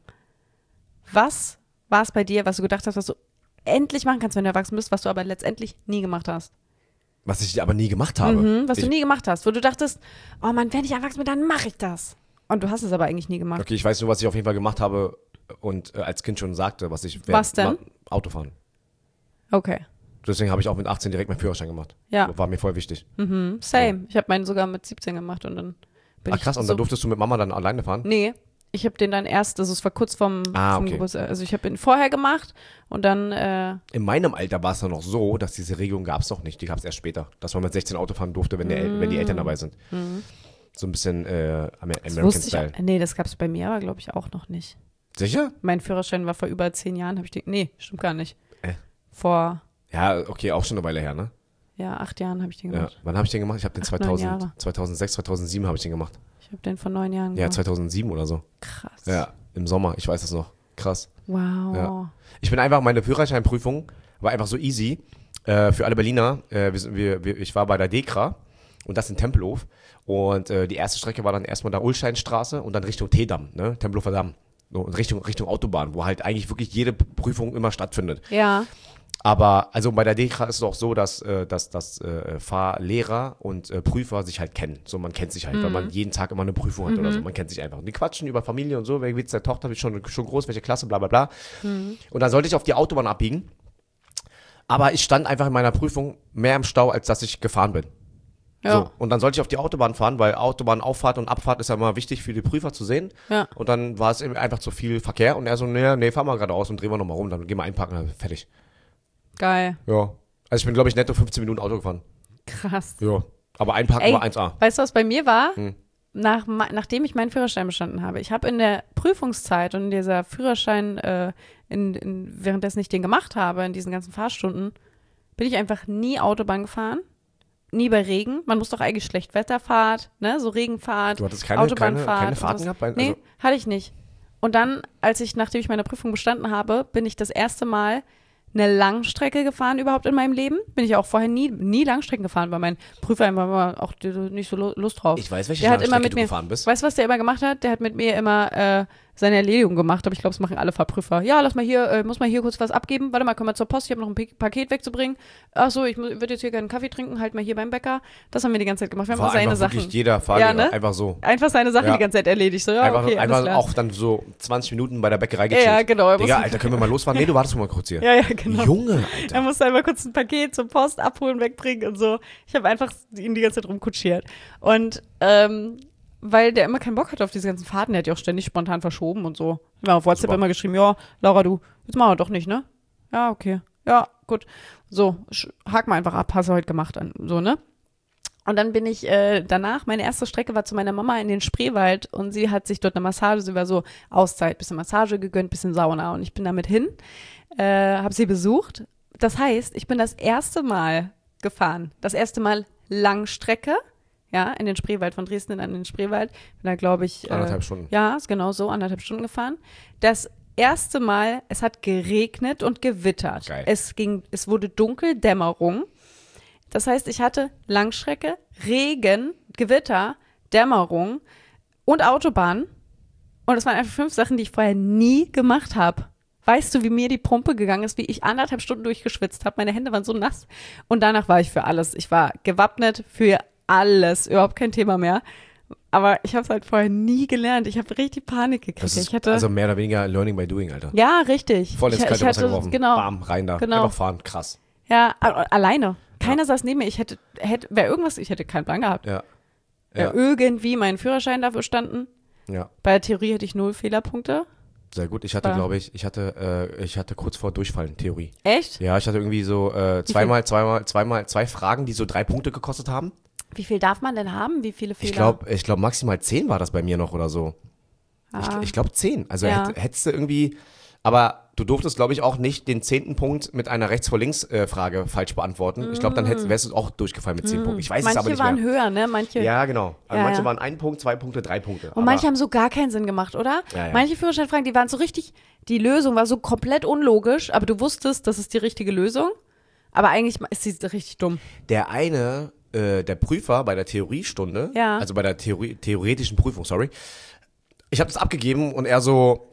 Was war es bei dir, was du gedacht hast, was du endlich machen kannst, wenn du erwachsen bist, was du aber letztendlich nie gemacht hast? Was ich aber nie gemacht habe. Mhm, was ich, du nie gemacht hast, wo du dachtest, oh Mann, wenn ich erwachsen bin, dann mache ich das. Und du hast es aber eigentlich nie gemacht. Okay, ich weiß nur, was ich auf jeden Fall gemacht habe und äh, als Kind schon sagte, was ich... Was denn? Ma- Autofahren. Okay. Deswegen habe ich auch mit achtzehn direkt meinen Führerschein gemacht. Ja. War mir voll wichtig. Mhm, same. Ich habe meinen sogar mit siebzehn gemacht und dann bin Ach ich krass, und so dann durftest du mit Mama dann alleine fahren? Nee, ich habe den dann erst, also es war kurz vom, Ah, vom okay. Geburtstag, also ich habe ihn vorher gemacht und dann, äh, In meinem Alter war es dann noch so, dass diese Regelung gab es noch nicht. Die gab es erst später. Dass man mit sechzehn Auto fahren durfte, wenn, der, El- wenn die Eltern dabei sind. So ein bisschen äh, Amer- das American wusste Style. ich, nee, das gab es bei mir aber, glaube ich, auch noch nicht. Sicher? Mein Führerschein war vor über zehn Jahren, habe ich den, nee, stimmt gar nicht. Äh. Vor, Ja, okay, auch schon eine Weile her, ne? ja, acht Jahren habe ich den Ja. gemacht. Wann habe ich den gemacht? Ich habe den Acht, neun zweitausend, Jahre. zweitausendsechs, zweitausendsieben habe ich den gemacht. Ich habe den vor neun Jahren Ja, gemacht. zweitausendsieben oder so. Krass. Ja, im Sommer. Ich weiß das noch. Krass. Wow. Ja. Ich bin einfach, meine Führerscheinprüfung war einfach so easy. Äh, für alle Berliner, äh, wir, sind- wir, wir, ich war bei der Dekra und das in Tempelhof. Und äh, die erste Strecke war dann erstmal da Ulsteinstraße und dann Richtung Teedamm, ne? Tempelhofer Damm. So, Richtung, Richtung Autobahn, wo halt eigentlich wirklich jede Prüfung immer stattfindet. Ja, Aber also bei der Dekra ist es auch so, dass, äh, dass, dass äh, Fahrlehrer und äh, Prüfer sich halt kennen. So, man kennt sich halt, weil man jeden Tag immer eine Prüfung hat oder so. Man kennt sich einfach. Und die quatschen über Familie und so, wer geht's der Tochter, wird schon, schon groß, welche Klasse, bla bla bla. Und dann sollte ich auf die Autobahn abbiegen. Aber ich stand einfach in meiner Prüfung mehr im Stau, als dass ich gefahren bin. ja, So, und dann sollte ich auf die Autobahn fahren, weil Autobahnauffahrt und Abfahrt ist ja immer wichtig für die Prüfer zu sehen. ja. Und dann war es eben einfach zu viel Verkehr und er so, nee, nee, fahr mal geradeaus und drehen wir nochmal rum, dann gehen wir einparken, dann fertig. Geil. Ja. Also ich bin, glaube ich, netto fünfzehn Minuten Auto gefahren. Krass. Ja. Aber einparken Ey, war eins A. Weißt du, was bei mir war? Hm. Nach, ma- nachdem ich meinen Führerschein bestanden habe. Ich habe in der Prüfungszeit und in dieser Führerschein, äh, in, in, währenddessen ich den gemacht habe, in diesen ganzen Fahrstunden, bin ich einfach nie Autobahn gefahren. Nie bei Regen. Man muss doch eigentlich Schlechtwetterfahrt, ne? So Regenfahrt, Du hattest keine, keine, Autobahnfahrt. keine und Fahrten was. gehabt? Bei, Nee, also, hatte ich nicht. Und dann, als ich, nachdem ich meine Prüfung bestanden habe, bin ich das erste Mal eine Langstrecke gefahren überhaupt in meinem Leben. Bin ich auch vorher nie, nie Langstrecken gefahren, weil mein Prüfer einfach immer auch nicht so Lust drauf. ich weiß, welche Der hat immer Langstrecke mit du mir, gefahren bist. weißt du, was der immer gemacht hat? Der hat mit mir immer äh, seine Erledigung gemacht, aber ich glaube, es machen alle Fahrprüfer. Ja, lass mal hier, äh, muss mal hier kurz was abgeben. Warte mal, komm mal zur Post, ich habe noch ein P- Paket wegzubringen. Ach so, ich würde jetzt hier gerne einen Kaffee trinken, halt mal hier beim Bäcker. Das haben wir die ganze Zeit gemacht. Wir haben War auch seine einfach Sachen. wirklich jeder Fahrlehrer, Ja, ne? einfach so. Einfach seine Sachen Ja. die ganze Zeit erledigt. So, ja, einfach okay, alles einfach klar. auch dann so zwanzig Minuten bei der Bäckerei gechillt. Ja, genau. Er Digga, muss- Alter, können wir mal losfahren? Nee, du wartest mal kurz hier. Ja, ja, genau. Junge, Er Alter. musste einmal kurz ein Paket zur Post abholen, wegbringen und so. Ich habe einfach ihn die ganze Zeit rumkutschiert. Und ähm, weil der immer keinen Bock hatte auf diese ganzen Fahrten, der hat ja auch ständig spontan verschoben und so. Ja, auf WhatsApp Super. immer geschrieben, ja, Laura, du, jetzt machen wir doch nicht, ne? Ja, okay. Ja, gut. So, sch- hak mal einfach ab, hast du heute gemacht. An, so, ne? Und dann bin ich äh, danach, meine erste Strecke war zu meiner Mama in den Spreewald und sie hat sich dort eine Massage, sie war so Auszeit, bisschen Massage gegönnt, bisschen Sauna und ich bin damit hin, äh, habe sie besucht. Das heißt, ich bin das erste Mal gefahren, das erste Mal Langstrecke, ja, in den Spreewald, von Dresden an den Spreewald, bin da glaube ich äh, Anderthalb Stunden. ja, ist genau so, anderthalb Stunden gefahren. Das erste Mal, es hat geregnet und gewittert. Geil. Es ging, es wurde dunkel, Dämmerung. Das heißt, ich hatte Langstrecke, Regen, Gewitter, Dämmerung und Autobahn. Und das waren einfach fünf Sachen, die ich vorher nie gemacht habe. Weißt du, wie mir die Pumpe gegangen ist, wie ich anderthalb Stunden durchgeschwitzt habe? Meine Hände waren so nass. Und danach war ich für alles. Ich war gewappnet für alles. Überhaupt kein Thema mehr. Aber ich habe es halt vorher nie gelernt. Ich habe richtig Panik gekriegt. Das ist ich hatte, also mehr oder weniger Learning by Doing, Alter. ja, richtig. Voll ins ich, kalte ich Wasser hatte, geworfen. Genau. Bam, rein da. Genau. Einfach fahren, krass. Ja, a- alleine. Keiner saß neben mir. Ich hätte, hätte wäre irgendwas, ich hätte keinen Plan gehabt. Ja. Wäre Ja. irgendwie mein Führerschein dafür standen. Ja. Bei der Theorie hätte ich null Fehlerpunkte. Sehr gut. Ich hatte, War- glaube ich, ich hatte, äh, ich hatte kurz vor Durchfallen, Theorie. Echt? Ja, ich hatte irgendwie so äh, zweimal, zweimal, zweimal, zwei Fragen, die so drei Punkte gekostet haben. Wie viel darf man denn haben? Wie viele Fehler? Ich glaube, ich glaube maximal zehn war das bei mir noch oder so. Ah. Ich, ich glaube zehn. Also Ja. hätt, hättest du irgendwie, aber du durftest, glaube ich, auch nicht den zehnten Punkt mit einer Rechts-vor-Links-Frage falsch beantworten. Ich glaube, dann hättest, wärst du auch durchgefallen mit zehn Punkten. Ich weiß Manche es aber nicht waren mehr. höher, ne? Manche. Ja, genau. Also Ja, manche ja. waren ein Punkt, zwei Punkte, drei Punkte. Und manche haben so gar keinen Sinn gemacht, oder? Ja, ja. Manche Führerscheinfragen, die waren so richtig, die Lösung war so komplett unlogisch, aber du wusstest, das ist die richtige Lösung. Aber eigentlich ist sie richtig dumm. Der eine, äh, der Prüfer bei der Theoriestunde, Ja. also bei der Theorie, theoretischen Prüfung, sorry, ich habe das abgegeben und er so,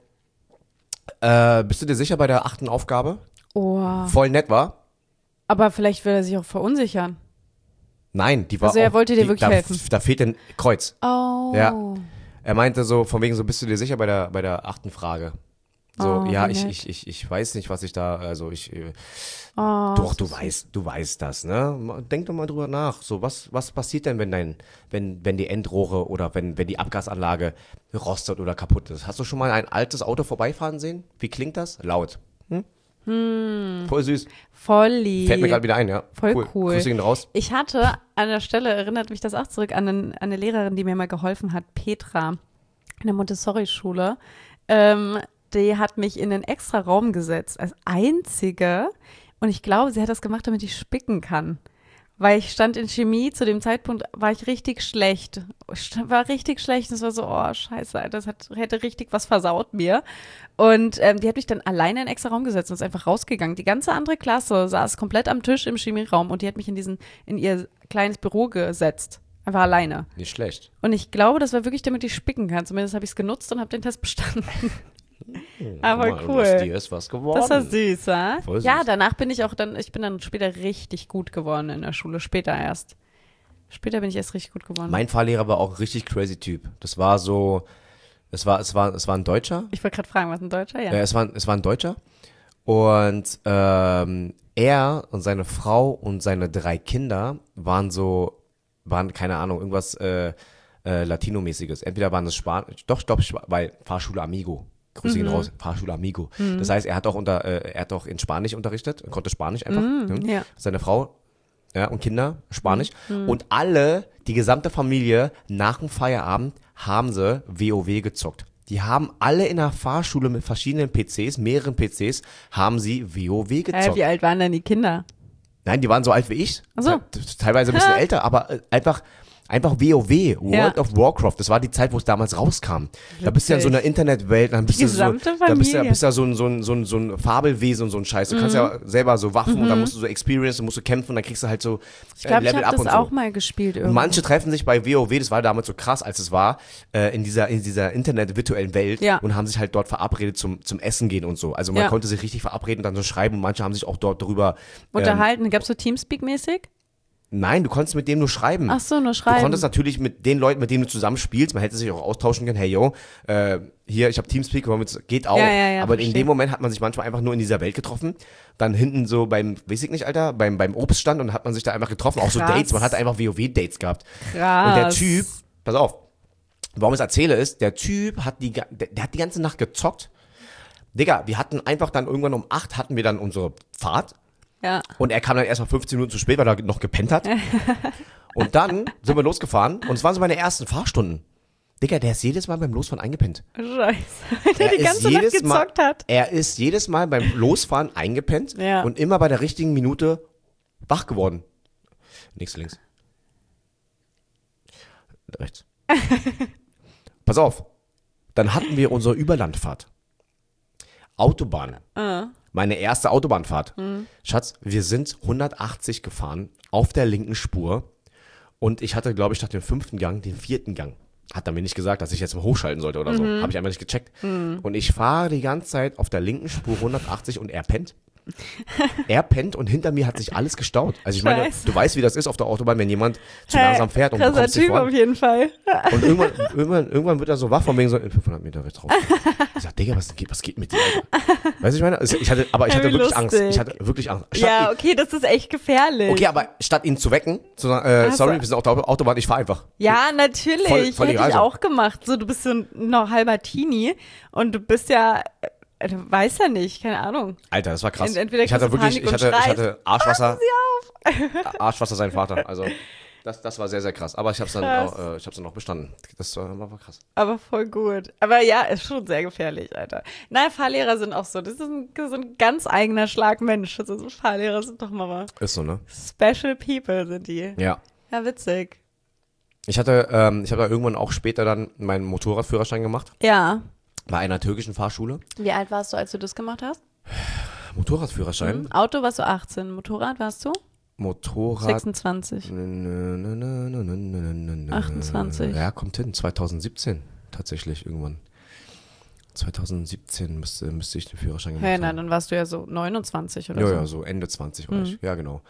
äh, bist du dir sicher bei der achten Aufgabe? Oh. Voll nett war. Aber vielleicht will er sich auch verunsichern. Nein, die war Also er auch, wollte dir die, wirklich da, helfen. Da fehlt ein Kreuz. Oh. Ja. Er meinte so, von wegen so, bist du dir sicher bei der, bei der achten Frage? So, Oh, ja, wie ich, nett. ich, ich, ich weiß nicht, was ich da, also ich, äh, Oh, doch, so du weißt, du weißt das, ne? Denk doch mal drüber nach. So, was, was passiert denn, wenn dein, wenn, wenn die Endrohre oder wenn, wenn die Abgasanlage rostet oder kaputt ist? Hast du schon mal ein altes Auto vorbeifahren sehen? Wie klingt das? Laut. Hm? Hm. Voll süß. Voll lieb. Fällt mir gerade wieder ein, ja. Voll cool. Grüße ihn raus. Ich hatte an der Stelle, erinnert mich das auch zurück, an, einen, an eine Lehrerin, die mir mal geholfen hat, Petra, in der Montessori-Schule. Ähm, die hat mich in einen extra Raum gesetzt, als einzige. Und ich glaube, sie hat das gemacht, damit ich spicken kann. Weil ich stand in Chemie, zu dem Zeitpunkt war ich richtig schlecht. Ich stand- war richtig schlecht. Und es war so, oh, scheiße, Alter, das hat, hätte richtig was versaut mir. Und ähm, die hat mich dann alleine in einen extra Raum gesetzt und ist einfach rausgegangen. Die ganze andere Klasse saß komplett am Tisch im Chemieraum und die hat mich in diesen, in ihr kleines Büro gesetzt. Einfach alleine. Nicht schlecht. Und ich glaube, das war wirklich, damit ich spicken kann. Zumindest habe ich es genutzt und habe den Test bestanden. Aber Guck mal, cool. Aus dir ist was geworden. Das war süß, wa? Voll süß. Ja, danach bin ich auch dann, ich bin dann später richtig gut geworden in der Schule. Später erst. Später bin ich erst richtig gut geworden. Mein Fahrlehrer war auch ein richtig crazy Typ. Das war so, es war, es war, es war ein Deutscher. ich wollte gerade fragen, was ein Deutscher? Ja. Ja, es war, es war ein Deutscher. Und ähm, er und seine Frau und seine drei Kinder waren so, waren, keine Ahnung, irgendwas äh, äh, Latino-mäßiges. Entweder waren es Spanisch, doch, doch, weil Fahrschule Amigo. Grüße ihn raus, Fahrschule Amigo. Das heißt, er hat auch unter, äh, er hat auch in Spanisch unterrichtet, konnte Spanisch einfach. ne? ja. Seine Frau ja, und Kinder Spanisch. Und alle, die gesamte Familie, nach dem Feierabend haben sie WoW gezockt. Die haben alle in der Fahrschule mit verschiedenen P Cs, mehreren P Cs, haben sie WoW Äh, gezockt. wie alt waren denn die Kinder? Nein, die waren so alt wie ich. Ach so. Te- Teilweise ein bisschen älter, aber äh, einfach, Einfach WoW, World Ja. of Warcraft. Das war die Zeit, wo es damals rauskam. Da bist du ja in so einer Internetwelt, dann bist Die du so, gesamte da bist du ja, Familie. bist ja so ein, so ein, so ein, so ein Fabelwesen und so ein Scheiß. Du kannst ja selber so Waffen und dann musst du so Experience, dann musst du kämpfen und dann kriegst du halt so Ich glaube, ich Level habe up das und auch so. mal gespielt Und irgendwo. manche treffen sich bei WoW, das war damals so krass, als es war, äh, in dieser, in dieser Internet-virtuellen Welt Ja. und haben sich halt dort verabredet zum, zum Essen gehen und so. Also man Ja. konnte sich richtig verabreden und dann so schreiben und manche haben sich auch dort darüber ähm, Unterhalten. Gab es so Teamspeak-mäßig? nein, du konntest mit dem nur schreiben. Ach so, nur Du schreiben. konntest natürlich mit den Leuten, mit denen du zusammen spielst, man hätte sich auch austauschen können, hey yo, äh, hier, ich habe Teamspeak, wollen wir jetzt- geht auch. Ja, ja, ja, Aber in verstehe. dem Moment hat man sich manchmal einfach nur in dieser Welt getroffen. Dann hinten so beim, weiß ich nicht, Alter, beim, beim Obststand und hat man sich da einfach getroffen. Auch so Krass. Dates, man hat einfach WoW-Dates gehabt. Krass. Und der Typ, pass auf, warum ich es erzähle ist, der Typ hat die, ga- der, der hat die ganze Nacht gezockt. Digga, wir hatten einfach dann irgendwann um acht hatten wir dann unsere Fahrt. Ja. Und er kam dann erstmal fünfzehn Minuten zu spät, weil er noch gepennt hat. Und dann sind wir losgefahren und es waren so meine ersten Fahrstunden. Digga, der ist jedes Mal beim Losfahren eingepennt. Scheiße. Weil der Er die ist ganze Nacht jedes Mal- gezockt hat. Er ist jedes Mal beim Losfahren eingepennt Ja. und immer bei der richtigen Minute wach geworden. Links, links. Rechts. Pass auf. Dann hatten wir unsere Überlandfahrt. Autobahn. Meine erste Autobahnfahrt. Schatz, wir sind hundertachtzig gefahren auf der linken Spur und ich hatte, glaube ich, nach dem fünften Gang den vierten Gang. Hat er mir nicht gesagt, dass ich jetzt mal hochschalten sollte oder so. Habe ich einfach nicht gecheckt. Und ich fahre die ganze Zeit auf der linken Spur hundertachtzig und er pennt. Er pennt und hinter mir hat sich alles gestaut. Also ich meine, Scheiße. du weißt, wie das ist auf der Autobahn, wenn jemand zu Hey, langsam fährt und du krasser kommst nicht Typ voran. auf jeden Fall. Und irgendwann, irgendwann, irgendwann wird er so wach von wegen so in fünfhundert Meter rechts raus. Ich sag, Digga, was geht, was geht mit dir? Alter? Weißt du, ich meine? Also ich hatte, aber ich Ja, hatte wie wirklich Angst. lustig. Ich hatte wirklich Angst. Statt Ja, ihn, okay, das ist echt gefährlich. okay, aber statt ihn zu wecken, zu sagen, äh, Ach so. sorry, wir sind auf der Autobahn, ich fahr einfach. Ja, natürlich. Voll- voll Hätte egal ich so. auch gemacht. So, du bist so ein noch halber Teenie und du bist ja, äh, du weißt ja nicht, keine Ahnung. Alter, das war krass. Ent- entweder ich hatte kriegst du wirklich, Panik ich und hatte, ich schreist. hatte Arschwasser. Arschwasser sein Vater. Also das, das war sehr, sehr krass. Aber ich hab's dann, Krass. auch, äh, ich hab's dann auch bestanden. Das war, war krass. Aber voll gut. Aber ja, ist schon sehr gefährlich, Alter. Nein, Fahrlehrer sind auch so. Das ist ein, so ein ganz eigener Schlag Mensch. Also so Fahrlehrer sind doch mal Ist so, ne? Special People sind die. Ja. Ja, witzig. Ich hatte, ähm, ich habe da irgendwann auch später dann meinen Motorradführerschein gemacht. Ja. Bei einer türkischen Fahrschule. Wie alt warst du, als du das gemacht hast? Motorradführerschein. Auto warst du achtzehn. Motorrad warst du? Motorrad. sechsundzwanzig. achtundzwanzig. Ja, kommt hin. zweitausendsiebzehn tatsächlich irgendwann. zweitausendsiebzehn müsste, müsste ich den Führerschein gemacht Ja, haben. nein, dann warst du ja so neunundzwanzig oder Ja, so. ja, so Ende zwanzig war ich. Ja, genau.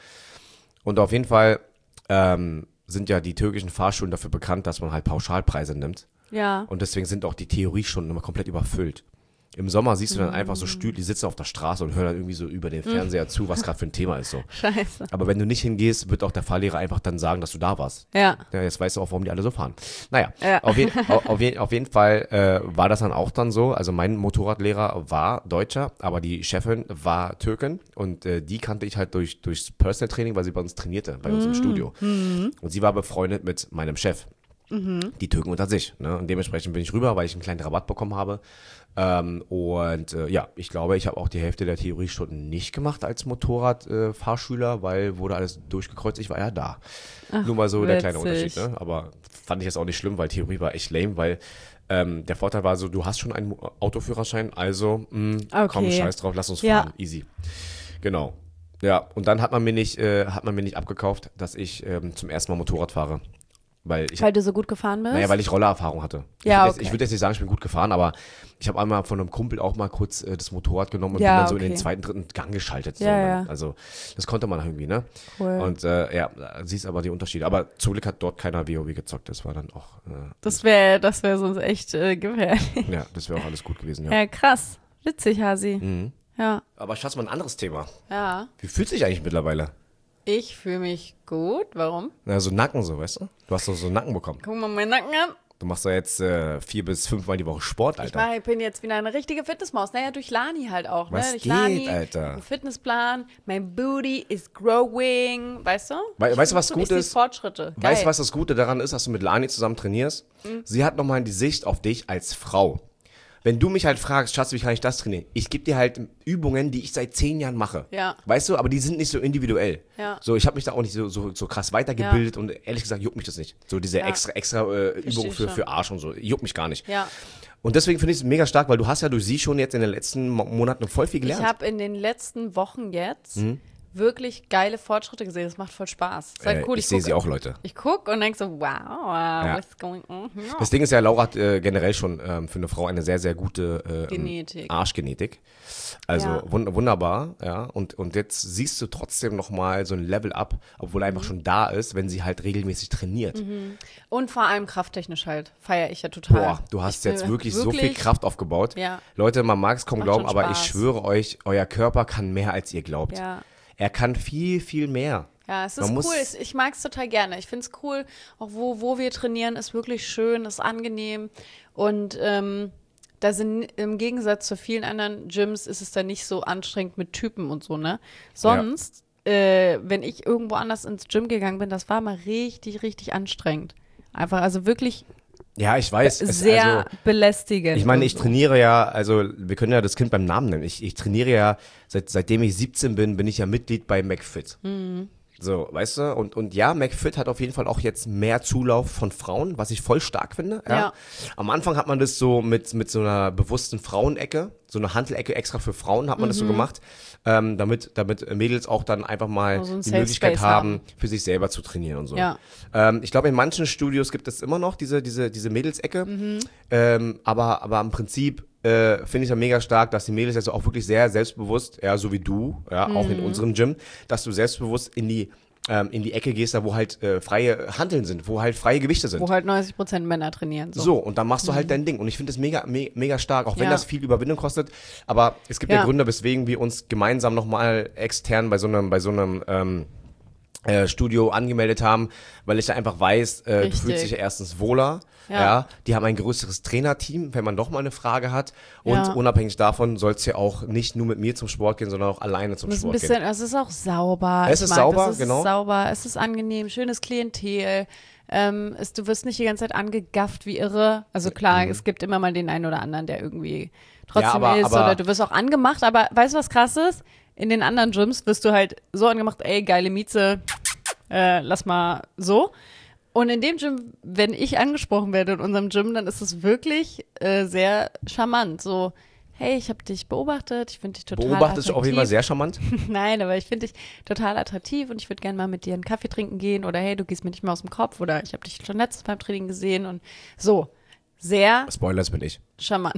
Und auf jeden Fall ähm, sind ja die türkischen Fahrschulen dafür bekannt, dass man halt Pauschalpreise nimmt. Ja. Und deswegen sind auch die Theoriestunden immer komplett überfüllt. Im Sommer siehst du dann einfach so Stühle, die sitzen auf der Straße und hören dann irgendwie so über den Fernseher zu, was gerade für ein Thema ist. So. Scheiße. Aber wenn du nicht hingehst, wird auch der Fahrlehrer einfach dann sagen, dass du da warst. Ja. Ja, jetzt weißt du auch, warum die alle so fahren. Naja, Ja. auf, je, auf, auf, je, auf jeden Fall äh, war das dann auch dann so. Also mein Motorradlehrer war Deutscher, aber die Chefin war Türkin und äh, die kannte ich halt durch durchs Personal Training, weil sie bei uns trainierte, bei uns im Studio. Und sie war befreundet mit meinem Chef. Die Türken unter sich. Ne? Und dementsprechend bin ich rüber, weil ich einen kleinen Rabatt bekommen habe. Ähm, und äh, ja, ich glaube, ich habe auch die Hälfte der Theoriestunden nicht gemacht als Motorradfahrschüler, äh, Fahrschüler, weil wurde alles durchgekreuzt, ich war ja da. Nur mal so der kleine witzig. Unterschied. Ne? Aber fand ich jetzt auch nicht schlimm, weil Theorie war echt lame, weil ähm, der Vorteil war so, du hast schon einen Autoführerschein, also mh, komm, Okay. scheiß drauf, lass uns Ja. fahren, easy. Genau. Ja, und dann hat man mir nicht, äh, hat man mir nicht abgekauft, dass ich ähm, zum ersten Mal Motorrad fahre. Weil ich Weil du so gut gefahren bist? naja, weil ich Rollererfahrung hatte. Ja, ich würde jetzt, okay. ich würd jetzt nicht sagen, ich bin gut gefahren, aber ich habe einmal von einem Kumpel auch mal kurz äh, das Motorrad genommen und Ja, bin dann so in okay. den zweiten, dritten Gang geschaltet. So, Ja, ne? ja. Also das konnte man irgendwie, ne? Cool. Und äh, ja, siehst aber die Unterschiede. Aber zum Glück hat dort keiner WoW gezockt. Das war dann auch, äh, Das wäre das wär sonst echt äh, gefährlich. ja, das wäre auch alles gut gewesen, ja. Ja, krass. Witzig, Hasi. Mhm. Ja. Aber Schatz, mal ein anderes Thema. Ja. Wie fühlst du dich eigentlich mittlerweile? Ich fühle mich gut. Warum? Na, so Nacken so, weißt du? Du hast doch so einen Nacken bekommen. Guck mal meinen Nacken an. Du machst doch jetzt äh, vier bis fünfmal die Woche Sport, Ich, Alter. mach, ich bin jetzt wieder eine richtige Fitnessmaus. Naja, durch Lani halt auch. Was ne? Durch geht, Lani, Alter? Ein Fitnessplan. Mein Booty is growing. Weißt du? We- Ich weißt du, was so gut richtig ist? Fortschritte. Geil. Weißt du, was das Gute daran ist, dass du mit Lani zusammen trainierst? Sie hat nochmal die Sicht auf dich als Frau. wenn du mich halt fragst, Schatz, wie kann ich das trainieren? Ich gebe dir halt Übungen, die ich seit zehn Jahren mache. Ja. Weißt du, aber die sind nicht so individuell. Ja. So, ich habe mich da auch nicht so, so, so krass weitergebildet ja. und ehrlich gesagt juckt mich das nicht. So diese ja. extra, extra äh, Übungen für, für Arsch und so, juckt mich gar nicht. Ja. Und deswegen finde ich es mega stark, weil du hast ja durch sie schon jetzt in den letzten Monaten voll viel gelernt. Ich habe in den letzten Wochen jetzt mhm. wirklich geile Fortschritte gesehen. Das macht voll Spaß. Das ist halt äh, cool. Ich, ich sehe sie auch, Leute. Ich gucke und denke so, wow, wow ja. what's going on? Ja. Das Ding ist ja, Laura hat äh, generell schon ähm, für eine Frau eine sehr, sehr gute äh, Genetik. Arschgenetik. Also ja. wund- wunderbar, ja. Und, und jetzt siehst du trotzdem nochmal so ein Level up, obwohl er einfach schon da ist, wenn sie halt regelmäßig trainiert. Mhm. Und vor allem krafttechnisch halt. Feiere ich ja total. Boah, du hast ich jetzt wirklich, wirklich so viel Kraft aufgebaut. Ja. Leute, man mag es kaum Macht glauben, schon aber ich Spaß. schwöre euch, euer Körper kann mehr, als ihr glaubt. Ja. Er kann viel, viel mehr. Ja, es ist Man muss- cool. Es- Ich mag es total gerne. Ich finde es cool, auch wo, wo wir trainieren, ist wirklich schön, ist angenehm. Und ähm, da sind im Gegensatz zu vielen anderen Gyms ist es da nicht so anstrengend mit Typen und so, ne? Sonst, äh, wenn ich irgendwo anders ins Gym gegangen bin, das war mal richtig, richtig anstrengend. Einfach, also wirklich Ja, ich weiß. es- sehr also, belästigend. Ich meine, und ich so. trainiere ja, also wir können ja das Kind beim Namen nennen. Ich, ich trainiere ja, seit, seitdem ich siebzehn bin, bin ich ja Mitglied bei McFit. Mhm. So, weißt du? Und, und ja, McFit hat auf jeden Fall auch jetzt mehr Zulauf von Frauen, was ich voll stark finde. Ja. Ja. Am Anfang hat man das so mit, mit so einer bewussten Frauenecke, so eine Hantelecke extra für Frauen hat man das so gemacht, ähm, damit, damit Mädels auch dann einfach mal Also ein die Safe Möglichkeit Space haben, haben. für sich selber zu trainieren und so. Ja. Ähm, ich glaube, in manchen Studios gibt es immer noch diese, diese, diese Mädelsecke, Mhm. ähm, aber, aber im Prinzip äh, finde ich ja mega stark, dass die Mädels jetzt auch wirklich sehr selbstbewusst, ja, so wie du, ja, auch Mhm. in unserem Gym, dass du selbstbewusst in die ähm, in die Ecke gehst, da wo halt äh, freie Hanteln sind, wo halt freie Gewichte sind. Wo halt neunzig Prozent Männer trainieren. So. So, und dann machst du halt dein Ding. Und ich finde das mega, me mega stark, auch wenn Ja. das viel Überwindung kostet. Aber es gibt ja, Ja. Gründe, weswegen wir uns gemeinsam nochmal extern bei so einem, bei so einem ähm, äh, Studio angemeldet haben, weil ich da einfach weiß, äh, du Richtig. fühlst dich ja erstens wohler. Ja. Ja. Die haben ein größeres Trainerteam, wenn man doch mal eine Frage hat. Und Ja. unabhängig davon soll es ja auch nicht nur mit mir zum Sport gehen, sondern auch alleine zum Das ist ein Sport bisschen, gehen. es ist auch sauber. Es Ich ist mag sauber, das. Es genau. ist sauber, es ist angenehm, schönes Klientel. Ähm, es, du wirst nicht die ganze Zeit angegafft wie irre. Also klar, es gibt immer mal den einen oder anderen, der irgendwie trotzdem Mhm. Ja, aber- ist. aber- Oder du wirst auch angemacht. Aber weißt du, was krass ist? In den anderen Gyms wirst du halt so angemacht, ey, geile Mieze, äh, lass mal so. Und in dem Gym, wenn ich angesprochen werde in unserem Gym, dann ist es wirklich äh, sehr charmant. So, hey, ich habe dich beobachtet, ich finde dich total Beobachtest du attraktiv. auf jeden Fall sehr charmant. Nein, aber ich finde dich total attraktiv und ich würde gerne mal mit dir einen Kaffee trinken gehen oder hey, du gehst mir nicht mehr aus dem Kopf oder ich habe dich schon letztes beim Training gesehen und so. Sehr Spoilers bin ich. charmant.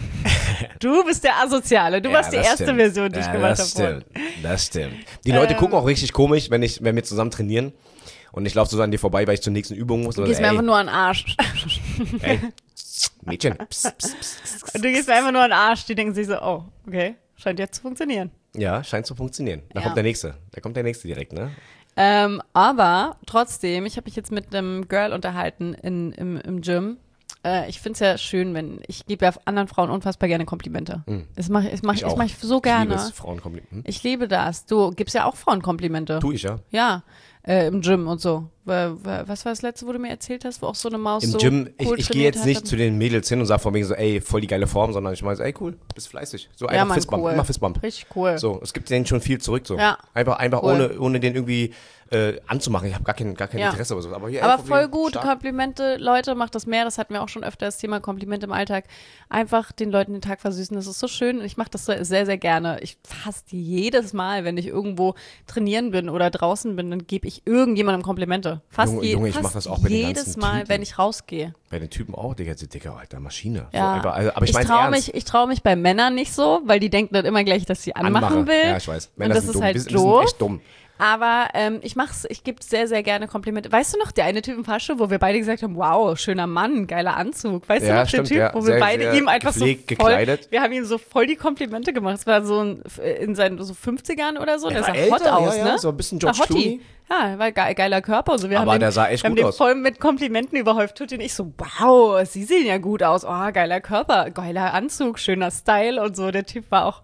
Du bist der Asoziale. Du Ja, warst die das erste stimmt. Version, die ich ja, gemacht das habe. stimmt. Das stimmt. Die Leute Ähm. gucken auch richtig komisch, wenn, ich, wenn wir zusammen trainieren. Und ich laufe so an dir vorbei, weil ich zur nächsten Übung muss. Du Und gehst mir ey, einfach nur an den Arsch. ey, Mädchen. Psst, psst, psst. Du gehst mir einfach nur an den Arsch. Die denken sich so, oh, okay, scheint jetzt zu funktionieren. Ja, scheint zu funktionieren. Da Ja. kommt der Nächste. Da kommt der Nächste direkt, ne? Ähm, aber trotzdem, ich habe mich jetzt mit einem Girl unterhalten in, im, im Gym. Äh, ich finde es ja schön, wenn ich gebe ja anderen Frauen unfassbar gerne Komplimente. Das mache ich, mach, ich, auch. das mach ich so Ich gerne. liebe es, Frauenkompliment. Hm? Ich liebe das. Du gibst ja auch Frauen Komplimente. Tu ich, ja. Ja, äh, im Gym und so. Wa- wa- Was war das letzte, wo du mir erzählt hast, wo auch so eine Maus Im so Gym, ich, cool ich gehe trainiert jetzt hat? nicht zu den Mädels hin und sage von wegen so, ey, voll die geile Form, sondern ich meine so, ey, cool, bist fleißig. So Ja, einfach Mann, Fistbump, cool. immer Fistbump. Richtig cool. So, es gibt denen schon viel zurück, so. Ja. Einfach, einfach Cool. ohne, ohne den irgendwie äh, anzumachen. Ich habe gar kein, gar kein Ja. Interesse oder so. Aber, hier, Aber ey, von voll wegen, gut, stark. Komplimente, Leute, macht das mehr. Das hatten wir auch schon öfter, das Thema Komplimente im Alltag. Einfach den Leuten den Tag versüßen, das ist so schön. Und ich mache das so sehr, sehr gerne. Ich fast jedes Mal, wenn ich irgendwo trainieren bin oder draußen bin, dann gebe ich irgendjemandem Komplimente. Fast, Junge, je, Junge, ich fast mach das auch bei den jedes ganzen Mal, Typen. wenn ich rausgehe. Bei den Typen auch, Digga, Digga, alter Maschine. So Ja. einfach, also, aber ich, ich meine traue ernst. mich, ich trau mich bei Männern nicht so, weil die denken dann immer gleich, dass sie anmachen Anmache. will. Ja, ich weiß. Und Männer das sind ist dumm. halt Wir sind- wir doof. sind echt dumm. Aber ähm, ich mach's, ich gebe sehr, sehr gerne Komplimente. Weißt du noch, der eine Typ im Fahrstuhl, wo wir beide gesagt haben, wow, schöner Mann, geiler Anzug. Weißt Ja, du noch, stimmt, der Typ, ja. wo wir Sehr, beide sehr ihm einfach gepflegt, so voll, gekleidet. wir haben ihm so voll die Komplimente gemacht. Es war so ein, in seinen so fünfzigern oder so. Er Der war sah hot älter, aus, ja, ja, ne? so ein bisschen War George Hottie. Clooney. Ja, er war ge geiler Körper und so. Wir Aber haben der den, sah echt wir haben gut den aus. voll mit Komplimenten überhäuft. Tut ihn ich so, wow, sie sehen ja gut aus. Oh, geiler Körper, geiler Anzug, schöner Style und so. Der Typ war auch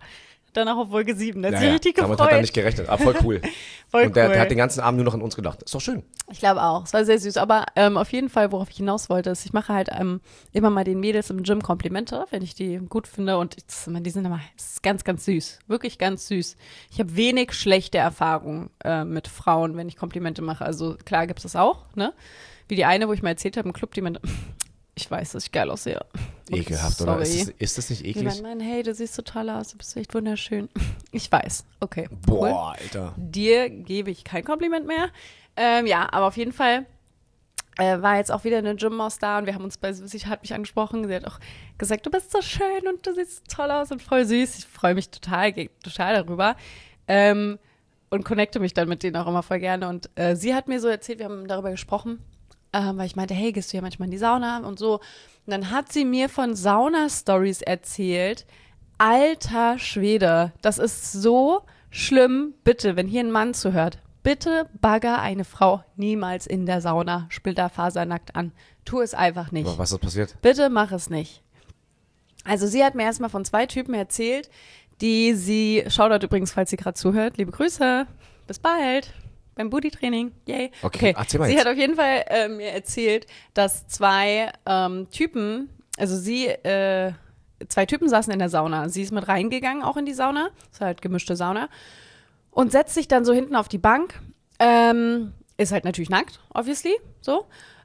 danach auf Wolke sieben. Das Ja, ist ja. richtig Damit gefreut. hat er nicht gerechnet. Aber voll cool. Voll Und der, cool. der hat den ganzen Abend nur noch an uns gedacht. Ist doch schön. Ich glaube auch. Es war sehr süß. Aber ähm, auf jeden Fall, worauf ich hinaus wollte, ist, ich mache halt ähm, immer mal den Mädels im Gym Komplimente, wenn ich die gut finde. Und das, die sind immer das ist ganz, ganz süß. Wirklich ganz süß. Ich habe wenig schlechte Erfahrungen äh, mit Frauen, wenn ich Komplimente mache. Also klar gibt es das auch, ne? Wie die eine, wo ich mal erzählt habe im Club, die meinte, ich weiß, dass ich geil aussehe. Ekelhaft, sorry. oder? Ist das, ist das nicht Die eklig? meinen, nein, hey, du siehst so toll aus, du bist echt wunderschön. Ich weiß, okay. Boah, Cool. Alter. Dir gebe ich kein Kompliment mehr. Ähm, ja, aber auf jeden Fall äh, war jetzt auch wieder eine Gymmaus da und wir haben uns bei, sie hat mich angesprochen, sie hat auch gesagt, du bist so schön und du siehst toll aus und voll süß. Ich freue mich total, total darüber. Ähm, und connecte mich dann mit denen auch immer voll gerne. Und äh, sie hat mir so erzählt, wir haben darüber gesprochen, ähm, weil ich meinte, hey, gehst du ja manchmal in die Sauna und so. Und dann hat sie mir von Sauna-Stories erzählt. Alter Schwede, das ist so schlimm. Bitte, wenn hier ein Mann zuhört, bitte bagger eine Frau niemals in der Sauna splitterfasernackt an. Tu es einfach nicht. Aber was ist passiert? Bitte mach es nicht. Also sie hat mir erstmal von zwei Typen erzählt, die sie, Shoutout übrigens, falls sie gerade zuhört, liebe Grüße, bis bald beim Booty-Training, yay. Okay, erzähl mal Sie jetzt. hat auf jeden Fall äh, mir erzählt, dass zwei ähm, Typen, also sie, äh, zwei Typen saßen in der Sauna. Sie ist mit reingegangen, auch in die Sauna, das ist halt gemischte Sauna, und setzt sich dann so hinten auf die Bank, ähm, ist halt natürlich nackt, obviously, so.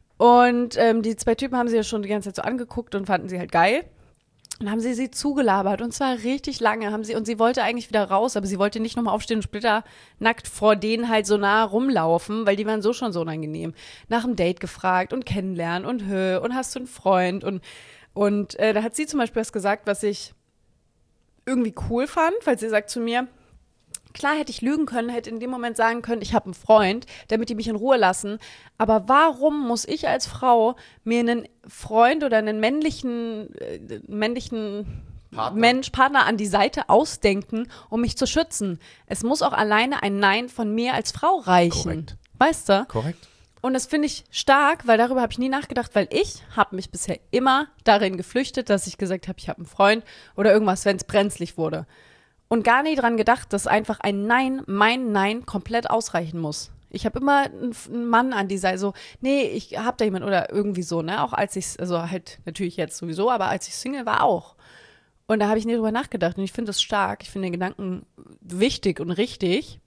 Und ähm, die zwei Typen haben sie ja schon die ganze Zeit so angeguckt und fanden sie halt geil. Und haben sie sie zugelabert und zwar richtig lange haben sie und sie wollte eigentlich wieder raus, aber sie wollte nicht nochmal aufstehen und splitternackt vor denen halt so nah rumlaufen, weil die waren so schon so unangenehm. Nach dem Date gefragt und kennenlernen und hö und hast du einen Freund und und äh, da hat sie zum Beispiel was gesagt, was ich irgendwie cool fand, weil sie sagt zu mir, klar hätte ich lügen können, hätte in dem Moment sagen können, ich habe einen Freund, damit die mich in Ruhe lassen. Aber warum muss ich als Frau mir einen Freund oder einen männlichen, äh, männlichen Partner. Mensch, Partner an die Seite ausdenken, um mich zu schützen? Es muss auch alleine ein Nein von mir als Frau reichen. Korrekt. Weißt du? Korrekt. Und das finde ich stark, weil darüber habe ich nie nachgedacht, weil ich habe mich bisher immer darin geflüchtet, dass ich gesagt habe, ich habe einen Freund oder irgendwas, wenn es brenzlig wurde. Und gar nie dran gedacht, dass einfach ein Nein, mein Nein komplett ausreichen muss. Ich habe immer einen, einen Mann an die Seite, so, nee, ich habe da jemanden oder irgendwie so, ne, auch als ich, also halt natürlich jetzt sowieso, aber als ich Single war auch. Und da habe ich nie drüber nachgedacht und ich finde das stark, ich finde den Gedanken wichtig und richtig,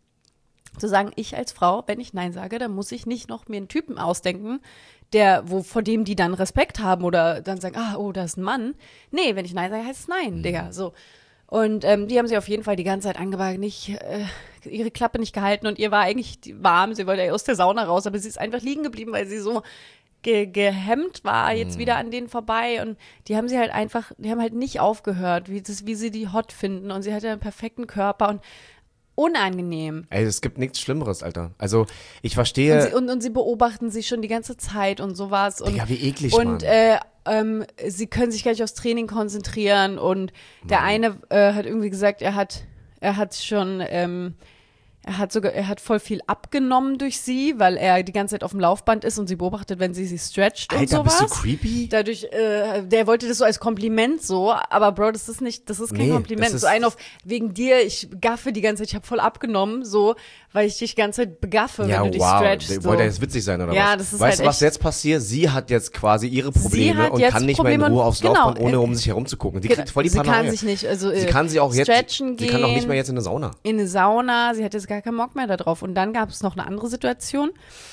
zu sagen, ich als Frau, wenn ich Nein sage, dann muss ich nicht noch mir einen Typen ausdenken, der, wo, vor dem die dann Respekt haben oder dann sagen, ah, oh, da ist ein Mann. Nee, wenn ich Nein sage, heißt es Nein, mhm. Digga, so. Und ähm, die haben sie auf jeden Fall die ganze Zeit angewagt, nicht, äh, ihre Klappe nicht gehalten und ihr war eigentlich warm, sie wollte ja aus der Sauna raus, aber sie ist einfach liegen geblieben, weil sie so ge- gehemmt war, jetzt Mhm. wieder an denen vorbei und die haben sie halt einfach, die haben halt nicht aufgehört, wie, das, wie sie die hot finden und sie hatte einen perfekten Körper und unangenehm. Ey, es gibt nichts Schlimmeres, Alter. Also, ich Und verstehe. sie, und, und sie beobachten sie schon die ganze Zeit und sowas. Und, Digga, wie eklig, und Mann. äh, ähm, sie können sich gar nicht aufs Training konzentrieren. Und der eine äh, hat irgendwie gesagt, er hat, er hat schon, ähm, er hat sogar, er hat voll viel abgenommen durch sie, weil er die ganze Zeit auf dem Laufband ist und sie beobachtet, wenn sie sie stretcht und Alter, sowas. bist du creepy? Dadurch, äh, der wollte das so als Kompliment so, aber Bro, das ist nicht, das ist kein Nee, Kompliment. das ist- So ein auf, wegen dir, ich gaffe die ganze Zeit, ich habe voll abgenommen, so, weil ich dich die ganze Zeit begaffe, Ja, wenn du dich wow. stretchst. So. Wollte er jetzt witzig sein, oder Ja, was? das ist Weißt halt du, was echt- jetzt passiert? Sie hat jetzt quasi ihre Sie Probleme hat und jetzt kann nicht mehr in Probleme Ruhe und- aufs genau, Laufband, ohne äh, um sich herumzugucken. Die kriegt voll die sie Paranoia. kann sich nicht, also Sie äh, kann sie auch jetzt, stretchen sie gehen, kann auch nicht mehr jetzt in eine Sauna. in eine Sauna, sie hat jetzt gar keinen Bock mehr da drauf. Und dann gab es noch eine andere Situation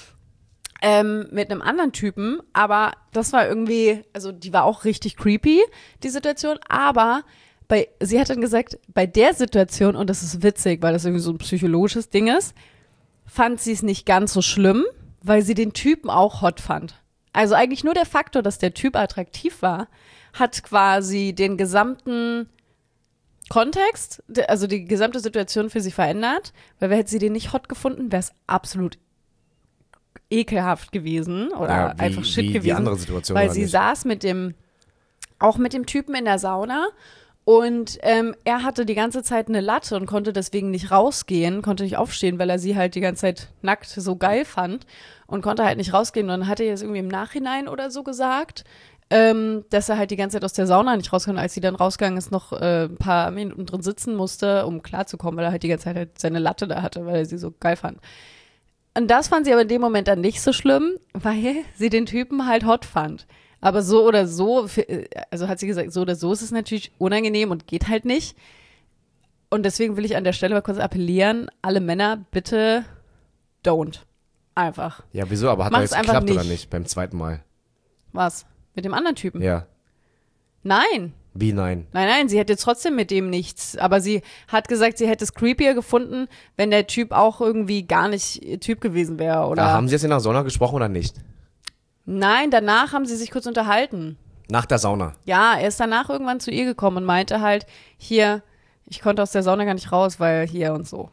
ähm, mit einem anderen Typen, aber das war irgendwie, also die war auch richtig creepy, die Situation, aber bei, sie hat dann gesagt, bei der Situation, und das ist witzig, weil das irgendwie so ein psychologisches Ding ist, fand sie es nicht ganz so schlimm, weil sie den Typen auch hot fand. Also eigentlich nur der Faktor, dass der Typ attraktiv war, hat quasi den gesamten Kontext, de- also die gesamte Situation für sie verändert, weil hätte sie den nicht hot gefunden, wäre es absolut ekelhaft gewesen oder Ja, wie- einfach shit wie die gewesen. andere Situation, Weil oder sie nicht? saß mit dem, auch mit dem Typen in der Sauna und ähm, er hatte die ganze Zeit eine Latte und konnte deswegen nicht rausgehen, konnte nicht aufstehen, weil er sie halt die ganze Zeit nackt so geil fand und konnte halt nicht rausgehen. Und dann hat er jetzt irgendwie im Nachhinein oder so gesagt, ähm, dass er halt die ganze Zeit aus der Sauna nicht rauskam. Als sie dann rausgegangen ist, noch äh, ein paar Minuten drin sitzen musste, um klarzukommen, weil er halt die ganze Zeit halt seine Latte da hatte, weil er sie so geil fand. Und das fand sie aber in dem Moment dann nicht so schlimm, weil sie den Typen halt hot fand. Aber so oder so, also hat sie gesagt, so oder so ist es natürlich unangenehm und geht halt nicht. Und deswegen will ich an der Stelle mal kurz appellieren, alle Männer, bitte don't. Einfach. Ja, wieso? Aber hat Mach's das jetzt geklappt nicht. oder nicht beim zweiten Mal? Was? Mit dem anderen Typen? Ja. Nein. Wie nein? Nein, nein, sie hätte trotzdem mit dem nichts. Aber sie hat gesagt, sie hätte es creepier gefunden, wenn der Typ auch irgendwie gar nicht ihr Typ gewesen wäre. Oder Ah, haben sie jetzt in der Sauna gesprochen oder nicht? Nein, danach haben sie sich kurz unterhalten. Nach der Sauna? Ja, er ist danach irgendwann zu ihr gekommen und meinte halt, hier, ich konnte aus der Sauna gar nicht raus, weil hier und so.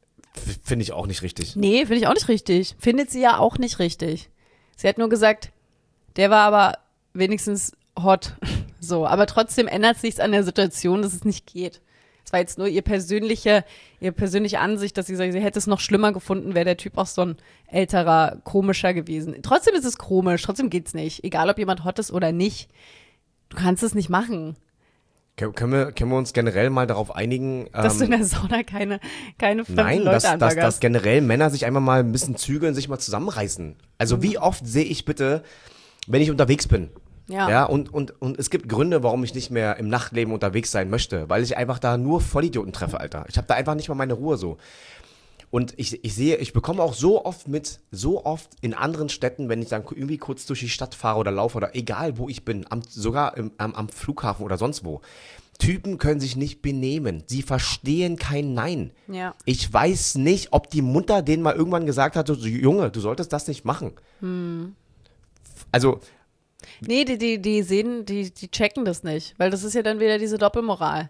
F- Finde ich auch nicht richtig. Nee, finde ich auch nicht richtig. Findet sie ja auch nicht richtig. Sie hat nur gesagt, der war aber wenigstens hot. So, aber trotzdem ändert nichts an der Situation, dass es nicht geht. Es war jetzt nur ihr persönliche, ihre persönliche Ansicht, dass sie sagt, sie hätte es noch schlimmer gefunden, wäre der Typ auch so ein älterer, komischer gewesen. Trotzdem ist es komisch, trotzdem geht's nicht. Egal, ob jemand hot ist oder nicht. Du kannst es nicht machen. Können können wir, können wir uns generell mal darauf einigen? Dass du in ähm, der Sauna keine, keine fremden Nein, Leute dass, dass, dass anbaggerst. generell Männer sich einmal mal ein bisschen zügeln, sich mal zusammenreißen. Also Mhm. wie oft sehe ich bitte, wenn ich unterwegs bin, Ja. ja, und, und, und es gibt Gründe, warum ich nicht mehr im Nachtleben unterwegs sein möchte, weil ich einfach da nur Vollidioten treffe, Alter. Ich habe da einfach nicht mal meine Ruhe so. Und ich, ich sehe, ich bekomme auch so oft mit, so oft in anderen Städten, wenn ich dann irgendwie kurz durch die Stadt fahre oder laufe oder egal wo ich bin, am, sogar im, am, am Flughafen oder sonst wo. Typen können sich nicht benehmen. Sie verstehen kein Nein. Ja. Ich weiß nicht, ob die Mutter denen mal irgendwann gesagt hat, so, Junge, du solltest das nicht machen. Hm. Also, Nee, die, die, die sehen, die, die checken das nicht, weil das ist ja dann wieder diese Doppelmoral.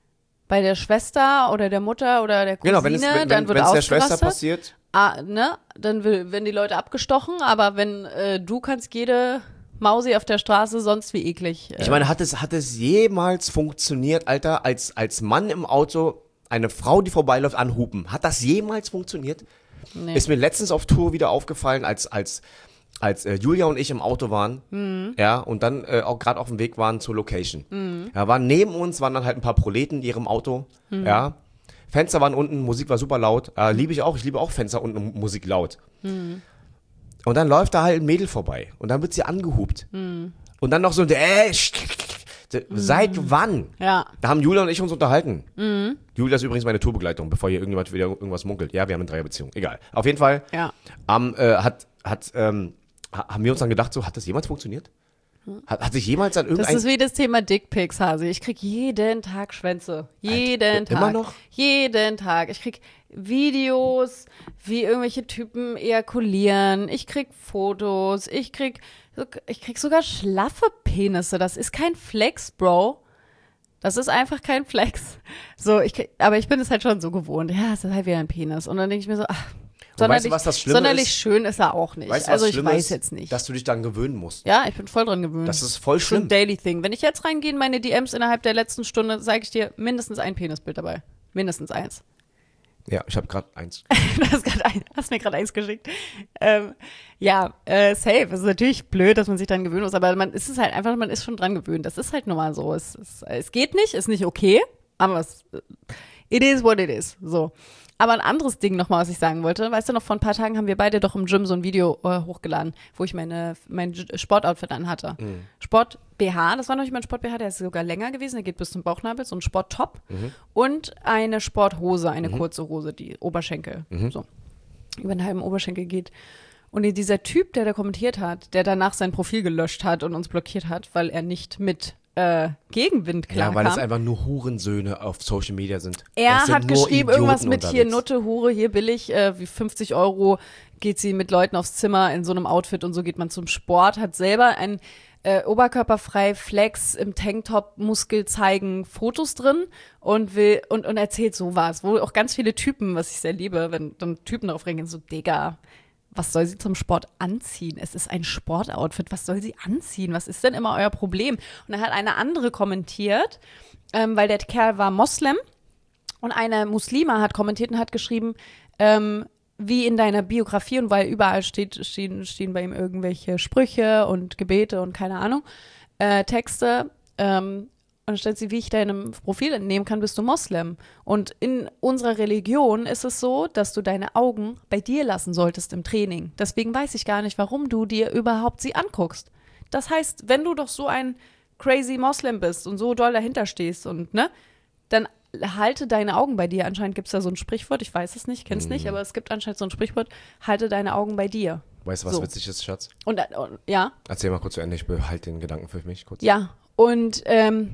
Bei der Schwester oder der Mutter oder der Cousine, genau, wenn es, wenn, dann wenn, wird wenn es der Schwester ausgerastet. passiert, Ah, ne? Dann will, werden die Leute abgestochen, aber wenn äh, du kannst jede Mausi auf der Straße sonst wie eklig. Äh, ich meine, hat es, hat es jemals funktioniert, Alter, als, als Mann im Auto eine Frau, die vorbeiläuft, anhupen? Hat das jemals funktioniert? nee. Ist mir letztens auf Tour wieder aufgefallen, als, als, als äh, Julia und ich im Auto waren, Mhm. ja, und dann äh, auch gerade auf dem Weg waren zur Location. Mhm. Ja, waren neben uns, waren dann halt ein paar Proleten in ihrem Auto, Mhm. ja. Fenster waren unten, Musik war super laut. Äh, liebe ich auch, ich liebe auch Fenster unten, Musik laut. Mhm. Und dann läuft da halt ein Mädel vorbei und dann wird sie angehupt. Mhm. Und dann noch so, äh, seit wann? Ja. Da haben Julia und ich uns unterhalten. Mhm. Julia ist übrigens meine Tourbegleitung, bevor hier irgendjemand wieder irgendwas munkelt. Ja, wir haben eine Dreierbeziehung. Egal. Auf jeden Fall Ja. ähm, äh, hat, hat, ähm, ha- haben wir uns dann gedacht, so, hat das jemals funktioniert? Hat, hat sich jemals an Das irgendein... ist wie das Thema Dickpics, Hase. Ich krieg jeden Tag Schwänze. Jeden Alter, Tag. immer noch? Jeden Tag. Ich krieg Videos, wie irgendwelche Typen ejakulieren. Ich krieg Fotos. Ich krieg, ich krieg sogar schlaffe Penisse. Das ist kein Flex, Bro. Das ist einfach kein Flex. So, ich krieg, aber ich bin es halt schon so gewohnt. Ja, es ist halt wieder ein Penis. Und dann denke ich mir so, ach, Und weißt du, sonderlich, was das Schlimme sonderlich ist? schön ist er auch nicht. Weißt du, was also ich schlimm weiß ist? jetzt nicht. Dass du dich dann gewöhnen musst. Ja, ich bin voll dran gewöhnt. Das ist voll So schlimm. ein Daily Thing. Wenn ich jetzt reingehe in meine D Ms innerhalb der letzten Stunde, sage ich dir mindestens ein Penisbild dabei. Mindestens eins. Ja, ich habe gerade eins. Du hast, grad ein, hast mir gerade eins geschickt. Ähm, ja, äh, safe. Es ist natürlich blöd, dass man sich dran gewöhnen muss, aber man ist es halt einfach, man ist schon dran gewöhnt. Das ist halt nun mal so. Es, es, es geht nicht, ist nicht okay, aber es, it is what it is. So. Aber ein anderes Ding nochmal, was ich sagen wollte. Weißt du noch, vor ein paar Tagen haben wir beide doch im Gym so ein Video äh, hochgeladen, wo ich meine, mein J- Sportoutfit anhatte. Mhm. Sport-B H, das war noch nicht mein Sport-B H, der ist sogar länger gewesen, der geht bis zum Bauchnabel, so ein Sport-Top. Mhm. Und eine Sporthose, eine kurze Hose, die Oberschenkel, Mhm. so, über den halben Oberschenkel geht. Und dieser Typ, der da kommentiert hat, der danach sein Profil gelöscht hat und uns blockiert hat, weil er nicht mit äh, Gegenwind Ja, weil klarkam. es einfach nur Hurensöhne auf Social Media sind. Er Das sind hat nur geschrieben, irgendwas Idioten mit hier unterwegs. Nutte, Hure, hier billig, äh, wie fünfzig Euro geht sie mit Leuten aufs Zimmer in so einem Outfit und so geht man zum Sport, hat selber ein äh, oberkörperfrei Flex im Tanktop, Muskel zeigen, Fotos drin und will und, und erzählt sowas, wo auch ganz viele Typen, was ich sehr liebe, wenn dann Typen darauf reagieren, so, Digga, was soll sie zum Sport anziehen? Es ist ein Sportoutfit. Was soll sie anziehen? Was ist denn immer euer Problem? Und dann hat eine andere kommentiert, ähm, weil der Kerl war Moslem und eine Muslima hat kommentiert und hat geschrieben, ähm, wie in deiner Biografie und weil überall steht, stehen, stehen bei ihm irgendwelche Sprüche und Gebete und keine Ahnung. äh, Texte, ähm, und dann stellt sie, wie ich deinem Profil entnehmen kann, bist du Moslem. Und in unserer Religion ist es so, dass du deine Augen bei dir lassen solltest im Training. Deswegen weiß ich gar nicht, warum du dir überhaupt sie anguckst. Das heißt, wenn du doch so ein crazy Moslem bist und so doll dahinter stehst und, ne, dann halte deine Augen bei dir. Anscheinend gibt es da so ein Sprichwort, ich weiß es nicht, kenn's mm. nicht, aber es gibt anscheinend so ein Sprichwort, halte deine Augen bei dir. Weißt du, was so. witzig ist, Schatz? Und, und ja? Erzähl mal kurz zu Ende, ich behalte den Gedanken für mich kurz. Ja, und ähm,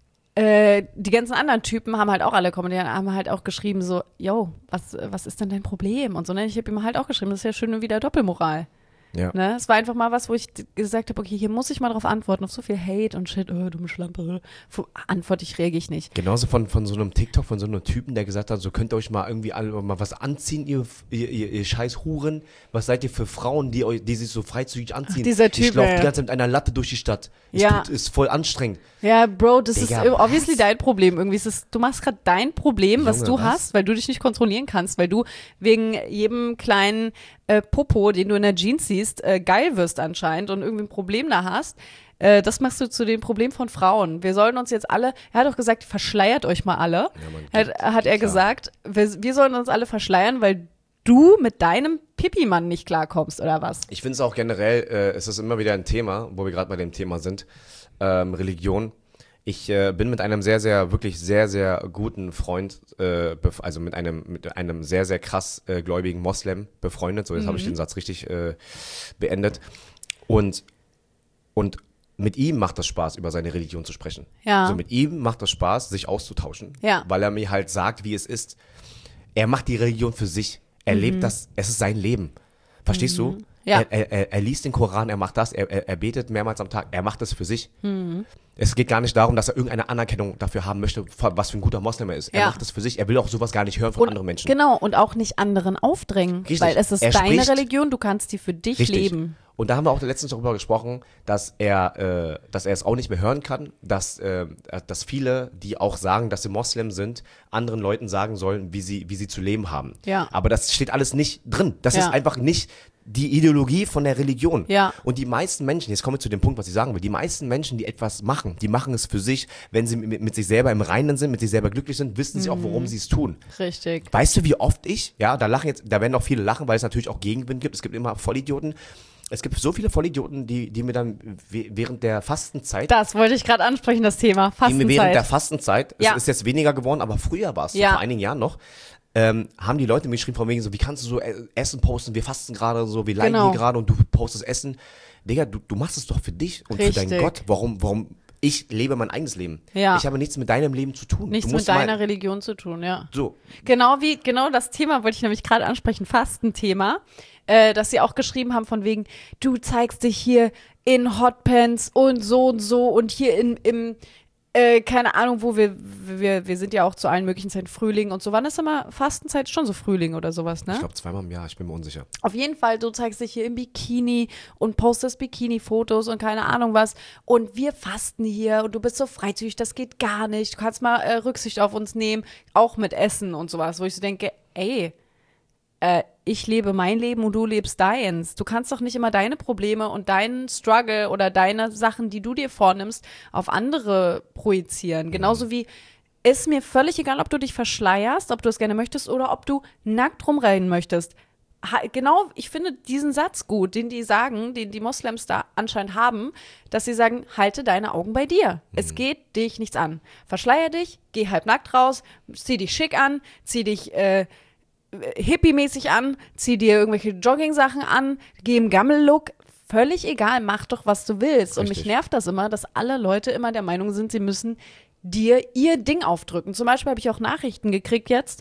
äh, die ganzen anderen Typen haben halt auch alle kommentiert, haben halt auch geschrieben so, yo, was, was ist denn dein Problem? Und so, ne? Ich habe ihm halt auch geschrieben, das ist ja schön wieder Doppelmoral. Ja. Ne? Es war einfach mal was, wo ich gesagt habe, okay, hier muss ich mal drauf antworten, auf so viel Hate und Shit, oh, dumme Schlampe. Antworte ich, rege ich nicht. Genauso von, von so einem TikTok, von so einem Typen, der gesagt hat, so könnt ihr euch mal irgendwie alle mal was anziehen, ihr, ihr, ihr, ihr scheiß Huren. Was seid ihr für Frauen, die, euch, die sich so freizügig anziehen? Ach, dieser Typ, ich laufe ey. die ganze Zeit mit einer Latte durch die Stadt. Es Ja. tut, ist voll anstrengend. Ja, Bro, das Digga, ist obviously was? dein Problem. Irgendwie ist es, du machst gerade dein Problem, was Junge, du was? hast, weil du dich nicht kontrollieren kannst, weil du wegen jedem kleinen äh, Popo, den du in der Jeans siehst, äh, geil wirst anscheinend und irgendwie ein Problem da hast. Äh, das machst du zu dem Problem von Frauen. Wir sollen uns jetzt alle, er hat doch gesagt, verschleiert euch mal alle. Ja, Mann, hat, geht- hat er geht klar. gesagt, wir, wir sollen uns alle verschleiern, weil du mit deinem Pipi-Mann nicht klarkommst, oder was? Ich finde es auch generell, äh, es ist immer wieder ein Thema, wo wir gerade bei dem Thema sind, ähm, Religion. Ich äh, bin mit einem sehr, sehr, wirklich sehr, sehr guten Freund, äh, bef- also mit einem, mit einem sehr, sehr krass äh, gläubigen Moslem befreundet. So, jetzt habe ich den Satz richtig äh, beendet. Und, und mit ihm macht das Spaß, über seine Religion zu sprechen. Ja. So, mit ihm macht das Spaß, sich auszutauschen. Ja. Weil er mir halt sagt, wie es ist. Er macht die Religion für sich. Er lebt das, es ist sein Leben. Verstehst du? Ja. Er, er, er liest den Koran, er macht das, er, er, er betet mehrmals am Tag, er macht das für sich. Es geht gar nicht darum, dass er irgendeine Anerkennung dafür haben möchte, was für ein guter Moslem er ist. Er Ja. macht das für sich, er will auch sowas gar nicht hören von Und, anderen Menschen. Genau, und auch nicht anderen aufdrängen, Richtig. weil es ist Er deine spricht- Religion, du kannst die für dich Richtig. leben. Und da haben wir auch letztens darüber gesprochen, dass er, äh, dass er es auch nicht mehr hören kann, dass, äh, dass viele, die auch sagen, dass sie Moslem sind, anderen Leuten sagen sollen, wie sie, wie sie zu leben haben. Ja. Aber das steht alles nicht drin. Das Ja. ist einfach nicht die Ideologie von der Religion. Ja. Und die meisten Menschen, jetzt kommen wir zu dem Punkt, was ich sagen will, die meisten Menschen, die etwas machen, die machen es für sich, wenn sie mit, mit sich selber im Reinen sind, mit sich selber glücklich sind, wissen sie auch, warum sie es tun. Richtig. Weißt du, wie oft ich, ja, da lachen jetzt, da werden auch viele lachen, weil es natürlich auch Gegenwind gibt. Es gibt immer Vollidioten. Es gibt so viele Vollidioten, die, die mir dann we- während der Fastenzeit, Das wollte ich gerade ansprechen, das Thema die mir während der Fastenzeit. Fastenzeit, Ja. es ist jetzt weniger geworden, aber früher war es, so Ja. vor einigen Jahren noch, ähm, haben die Leute mir geschrieben von wegen so, wie kannst du so äh, Essen posten, wir fasten gerade so, wir leiden Genau. hier gerade und du postest Essen. Digga, du, du machst es doch für dich und für Richtig. deinen Gott. Warum, warum, ich lebe mein eigenes Leben. Ja. Ich habe nichts mit deinem Leben zu tun. Nichts du mit musst mal- deiner Religion zu tun, ja. So, Genau wie, genau das Thema wollte ich nämlich gerade ansprechen, Fastenthema, äh, dass sie auch geschrieben haben von wegen, du zeigst dich hier in Hotpants und so und so und hier in, im, äh, keine Ahnung, wo wir, wir, wir sind ja auch zu allen möglichen Zeiten Frühling und so. Wann ist immer Fastenzeit? Schon so Frühling oder sowas, ne? ich glaube zweimal im Jahr, ich bin mir unsicher. Auf jeden Fall, du zeigst dich hier im Bikini und postest Bikini-Fotos und keine Ahnung was. Und wir fasten hier und du bist so freizügig, das geht gar nicht. Du kannst mal äh, Rücksicht auf uns nehmen, auch mit Essen und sowas, wo ich so denke, ey, äh, ich lebe mein Leben und du lebst deins. Du kannst doch nicht immer deine Probleme und deinen Struggle oder deine Sachen, die du dir vornimmst, auf andere projizieren. Genauso wie ist mir völlig egal, ob du dich verschleierst, ob du es gerne möchtest oder ob du nackt rumrennen möchtest. Ha, genau, ich finde diesen Satz gut, den die sagen, den die Moslems da anscheinend haben, dass sie sagen, halte deine Augen bei dir. Es geht dich nichts an. Verschleier dich, geh halbnackt raus, zieh dich schick an, zieh dich äh, hippie-mäßig an, zieh dir irgendwelche Jogging-Sachen an, geh im Gammel-Look. Völlig egal, mach doch, was du willst. Und mich Richtig. nervt das immer, dass alle Leute immer der Meinung sind, sie müssen dir ihr Ding aufdrücken. Zum Beispiel habe ich auch Nachrichten gekriegt jetzt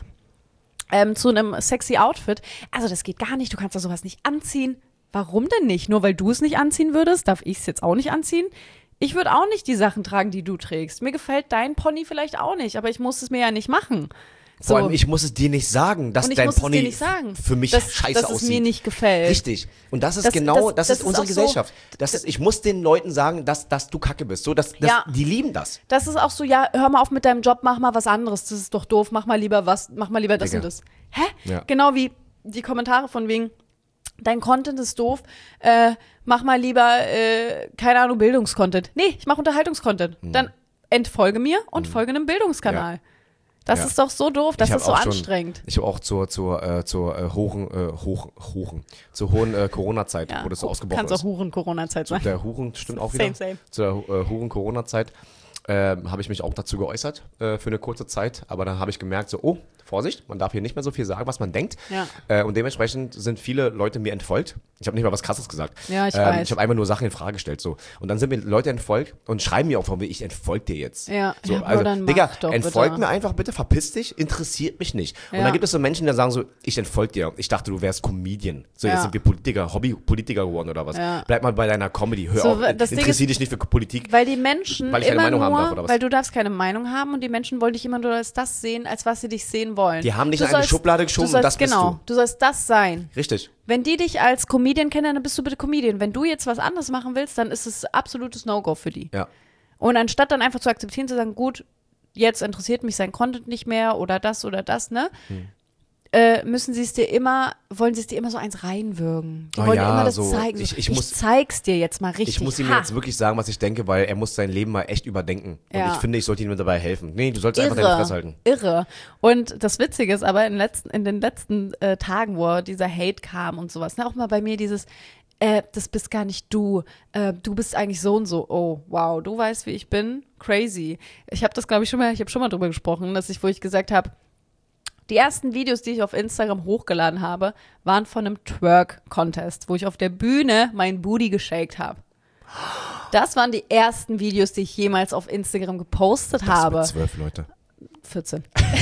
ähm, zu einem sexy Outfit. Also das geht gar nicht, du kannst da sowas nicht anziehen. Warum denn nicht? Nur weil du es nicht anziehen würdest, darf ich es jetzt auch nicht anziehen? Ich würde auch nicht die Sachen tragen, die du trägst. Mir gefällt dein Pony vielleicht auch nicht, aber ich muss es mir ja nicht machen. So. Vor allem, ich muss es dir nicht sagen, dass Und ich dein muss es Pony dir nicht sagen, für mich dass, scheiße dass aussieht. es mir nicht gefällt. Richtig. Und das ist Das- genau, das- das, das ist ist unsere auch so- Gesellschaft. Das ist, ich muss den Leuten sagen, dass, dass du kacke bist. So, dass, dass, Ja. Die lieben das. Das ist auch so, ja, hör mal auf mit deinem Job, mach mal was anderes. Das ist doch doof, mach mal lieber was, mach mal lieber das Digga. und das. Hä? Ja. Genau wie die Kommentare von wegen, dein Content ist doof, äh, mach mal lieber, äh, keine Ahnung, Bildungscontent. Nee, ich mache Unterhaltungscontent. Mhm. Dann entfolge mir und mhm. folge einem Bildungskanal. Ja. Das ja. ist doch so doof, das ist so anstrengend. Schon, ich habe auch zur, zur, äh, zur äh, hohen, äh, hoch, hohen, zur hohen äh, Corona-Zeit, ja, wo das so ausgebrochen ist. Kannst auch Huren-Corona-Zeit sein. Der Huren stimmt auch wieder. Same, same. Zur äh, Huren-Corona-Zeit äh, habe ich mich auch dazu geäußert äh, für eine kurze Zeit. Aber dann habe ich gemerkt, so, oh, Vorsicht, man darf hier nicht mehr so viel sagen, was man denkt. Ja. Äh, und dementsprechend sind viele Leute mir entfolgt. Ich habe nicht mal was Krasses gesagt. Ja, ich ähm, weiß. Ich habe einfach nur Sachen in Frage gestellt. So. Und dann sind mir Leute entfolgt und schreiben mir auch von mir, ich entfolge dir jetzt. Ja, so, ja also, dann Digga, doch, entfolg bitte. mir einfach, bitte verpiss dich, interessiert mich nicht. Ja. Und dann gibt es so Menschen, die sagen so, ich entfolge dir. Ich dachte, du wärst Comedian. So, ja. jetzt sind wir Politiker, Hobby-Politiker geworden oder was. Ja. Bleib mal bei deiner Comedy, hör so, auf, interessier dich nicht für Politik. Weil die Menschen weil ich keine immer Meinung nur, haben darf, oder was? weil du darfst keine Meinung haben und die Menschen wollen dich immer nur als das sehen, als was sie dich sehen wollen. Die haben dich du in eine sollst, Schublade geschoben sollst, und das bist genau, du. Du sollst das sein. Richtig. Wenn die dich als Comedian kennen, dann bist du bitte Comedian. Wenn du jetzt was anderes machen willst, dann ist es absolutes No-Go für die. Ja. Und anstatt dann einfach zu akzeptieren, zu sagen, gut, jetzt interessiert mich sein Content nicht mehr oder das oder das, ne? Hm. Äh, müssen sie es dir immer, wollen sie es dir immer so eins reinwürgen. Die oh wollen ja, dir immer das so, zeigen. So, ich, ich, ich muss, zeig's dir jetzt mal richtig. Ich muss ihm ha. jetzt wirklich sagen, was ich denke, weil er muss sein Leben mal echt überdenken. Und ja. ich finde, ich sollte ihm dabei helfen. Nee, du solltest Irre, einfach deine Fresse halten. Irre. Und das Witzige ist aber, in, letzten, in den letzten äh, Tagen, wo dieser Hate kam und sowas, ne, auch mal bei mir dieses, äh, das bist gar nicht du, äh, du bist eigentlich so und so. Oh, wow, du weißt, wie ich bin? Crazy. Ich habe das, glaube ich, schon mal, ich habe schon mal drüber gesprochen, dass ich, wo ich gesagt habe, die ersten Videos, die ich auf Instagram hochgeladen habe, waren von einem Twerk-Contest, wo ich auf der Bühne meinen Booty geshakt habe. Das waren die ersten Videos, die ich jemals auf Instagram gepostet das habe. Mit zwölf Leute. vierzehn.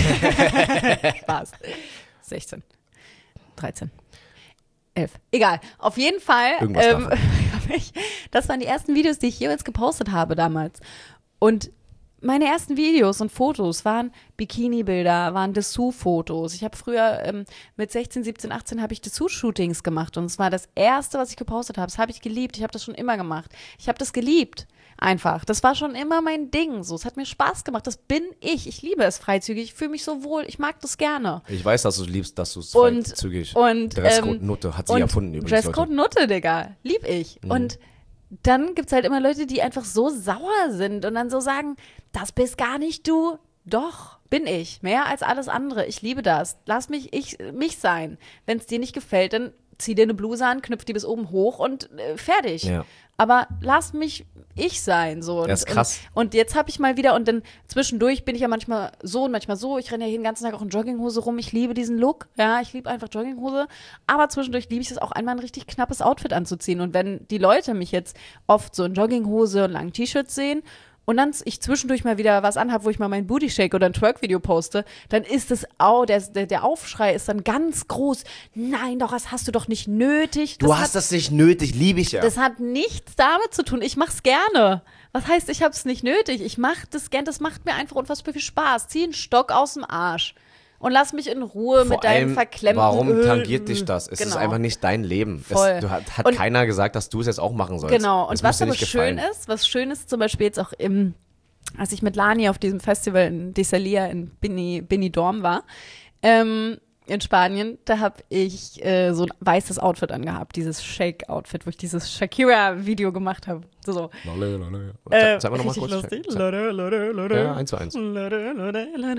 Spaß. sechzehn. dreizehn. elf. Egal. Auf jeden Fall. Irgendwas Ähm, ich, das waren die ersten Videos, die ich jemals gepostet habe damals. Und meine ersten Videos und Fotos waren Bikini-Bilder, waren Dessous-Fotos. Ich habe früher ähm, mit sechzehn, siebzehn, achtzehn habe ich Dessous-Shootings gemacht und es war das Erste, was ich gepostet habe. Das habe ich geliebt. Ich habe das schon immer gemacht. Ich habe das geliebt. Einfach. Das war schon immer mein Ding. So, es hat mir Spaß gemacht. Das bin ich. Ich liebe es freizügig. Ich fühle mich so wohl. Ich mag das gerne. Ich weiß, dass du liebst, dass du es Und- freizügig. Und, Dresscode ähm, Nutte hat sie und erfunden übrigens, Dresscode Leute. Nutte, Digga. Lieb ich. Mhm. Und dann gibt es halt immer Leute, die einfach so sauer sind und dann so sagen, das bist gar nicht du. Doch, bin ich. Mehr als alles andere. Ich liebe das. Lass mich ich mich sein. Wenn es dir nicht gefällt, dann zieh dir eine Bluse an, knüpf die bis oben hoch und äh, fertig. Ja. Aber lass mich ich sein. So. Und, Das ist krass. Und, und jetzt habe ich mal wieder, und dann zwischendurch bin ich ja manchmal so und manchmal so. Ich renne ja hier den ganzen Tag auch in Jogginghose rum. Ich liebe diesen Look. Ja, ich liebe einfach Jogginghose. Aber zwischendurch liebe ich es auch einmal ein richtig knappes Outfit anzuziehen. Und wenn die Leute mich jetzt oft so in Jogginghose und langen T-Shirts sehen und dann ich zwischendurch mal wieder was anhab, wo ich mal mein Booty shake oder ein Twerk-Video poste, dann ist es auch, der, der, der Aufschrei ist dann ganz groß. Nein, doch, das hast du doch nicht nötig. Du Das hast hat, das nicht nötig, liebe ich ja. Das hat nichts damit zu tun. Ich mach's gerne. Was heißt, ich hab's nicht nötig? Ich mach das gerne, das macht mir einfach unfassbar viel Spaß. Zieh einen Stock aus dem Arsch und lass mich in Ruhe Vor mit deinen allem, verklemmten warum Öl- tangiert dich das? Es Genau. ist einfach nicht dein Leben. Voll. Es, du, hat hat Und- keiner gesagt, dass du es jetzt auch machen sollst. Genau, und Es muss was dir aber nicht schön gefallen. ist, was schön ist zum Beispiel jetzt auch im, als ich mit Lani auf diesem Festival in Desalia in Bini, Benidorm war, ähm, in Spanien, da habe ich äh, so ein weißes Outfit angehabt, dieses Shake-Outfit, wo ich dieses Shakira-Video gemacht habe. So, so. Lolle, lolle. Äh, Sag, sag mal nochmal richtig kurz. lustig. Sag- Lode, lode, lode. Ja, eins zu eins. Lode, lode, lode.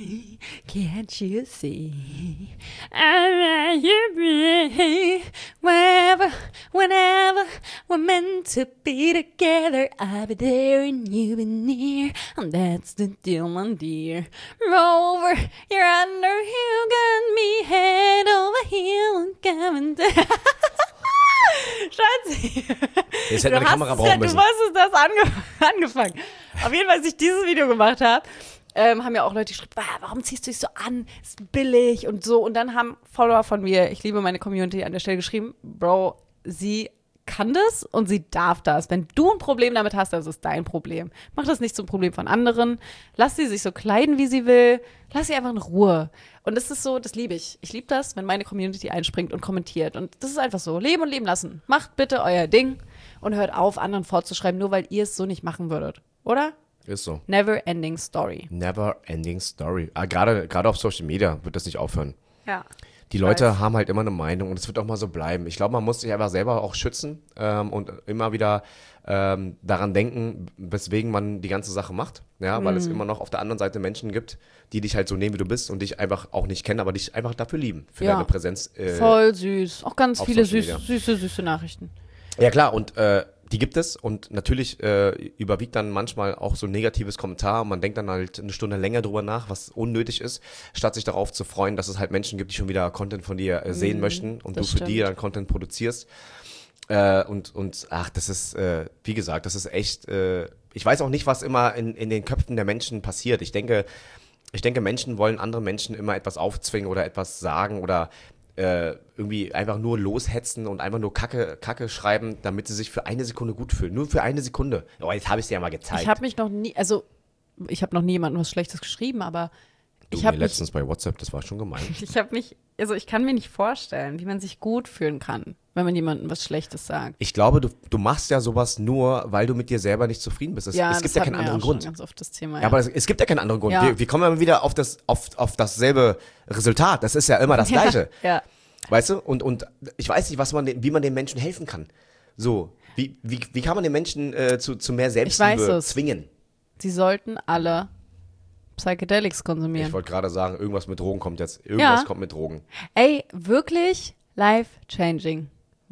Can't you see? I want you be wherever, whenever we're meant to be together. I'll be there and you be near. And that's the deal, my dear. Rover, you're under, you got me head over heel and coming down. Schatzi. Jetzt hätte Du meine hast Kamera es brauchen ja, müssen. Du hast das ange angefangen. Auf jeden Fall, als ich dieses Video gemacht habe, ähm, haben ja auch Leute geschrieben, ah, warum ziehst du dich so an? Ist billig und so. Und dann haben Follower von mir, ich liebe meine Community, an der Stelle geschrieben, Bro, sie kann das und sie darf das. Wenn du ein Problem damit hast, das ist dein Problem. Mach das nicht zum Problem von anderen. Lass sie sich so kleiden, wie sie will. Lass sie einfach in Ruhe. Und das ist so, das liebe ich. Ich liebe das, wenn meine Community einspringt und kommentiert. Und das ist einfach so. Leben und leben lassen. Macht bitte euer Ding und hört auf, anderen vorzuschreiben, nur weil ihr es so nicht machen würdet. Oder? Ist so. Never ending story. Never ending story. Ah, gerade, gerade auf Social Media wird das nicht aufhören. Ja. Die Leute haben halt immer eine Meinung und es wird auch mal so bleiben. Ich glaube, man muss sich einfach selber auch schützen ähm, und immer wieder ähm, daran denken, weswegen man die ganze Sache macht. Ja, weil mhm. es immer noch auf der anderen Seite Menschen gibt, die dich halt so nehmen, wie du bist und dich einfach auch nicht kennen, aber dich einfach dafür lieben, für ja. deine Präsenz. Äh, Voll süß. Auch ganz viele süße, süße, süße Nachrichten. Ja klar, und äh, die gibt es und natürlich äh, überwiegt dann manchmal auch so ein negatives Kommentar und man denkt dann halt eine Stunde länger drüber nach, was unnötig ist, statt sich darauf zu freuen, dass es halt Menschen gibt, die schon wieder Content von dir äh, sehen mm, möchten und du für stimmt. die dann Content produzierst. Äh, und, und ach, das ist, äh, wie gesagt, das ist echt, äh, ich weiß auch nicht, was immer in, in den Köpfen der Menschen passiert. Ich denke, ich denke, Menschen wollen anderen Menschen immer etwas aufzwingen oder etwas sagen oder Äh, irgendwie einfach nur loshetzen und einfach nur Kacke, Kacke schreiben, damit sie sich für eine Sekunde gut fühlen. Nur für eine Sekunde. Oh, jetzt habe ich es dir ja mal gezeigt. Ich habe mich noch nie, also ich habe noch nie jemandem was Schlechtes geschrieben, aber du, ich habe mir letztens bei WhatsApp, das war schon gemein. Ich habe mich, also ich kann mir nicht vorstellen, wie man sich gut fühlen kann, wenn man jemandem was Schlechtes sagt. Ich glaube, du, du machst ja sowas nur, weil du mit dir selber nicht zufrieden bist. Es, ja, es gibt ja keinen anderen Grund. Ganz oft das Thema, ja. ja, aber es, es gibt ja keinen anderen Grund. Ja. Wir, wir kommen immer wieder auf, das, auf, auf dasselbe Resultat. Das ist ja immer das Gleiche. Ja. ja. Weißt du? Und, und ich weiß nicht, was man, wie man den Menschen helfen kann. So, wie, wie, wie kann man den Menschen äh, zu, zu mehr Selbstliebe zwingen? Sie sollten alle Psychedelics konsumieren. Ich wollte gerade sagen, irgendwas mit Drogen kommt jetzt. Irgendwas ja. kommt mit Drogen. Ey, wirklich life-changing.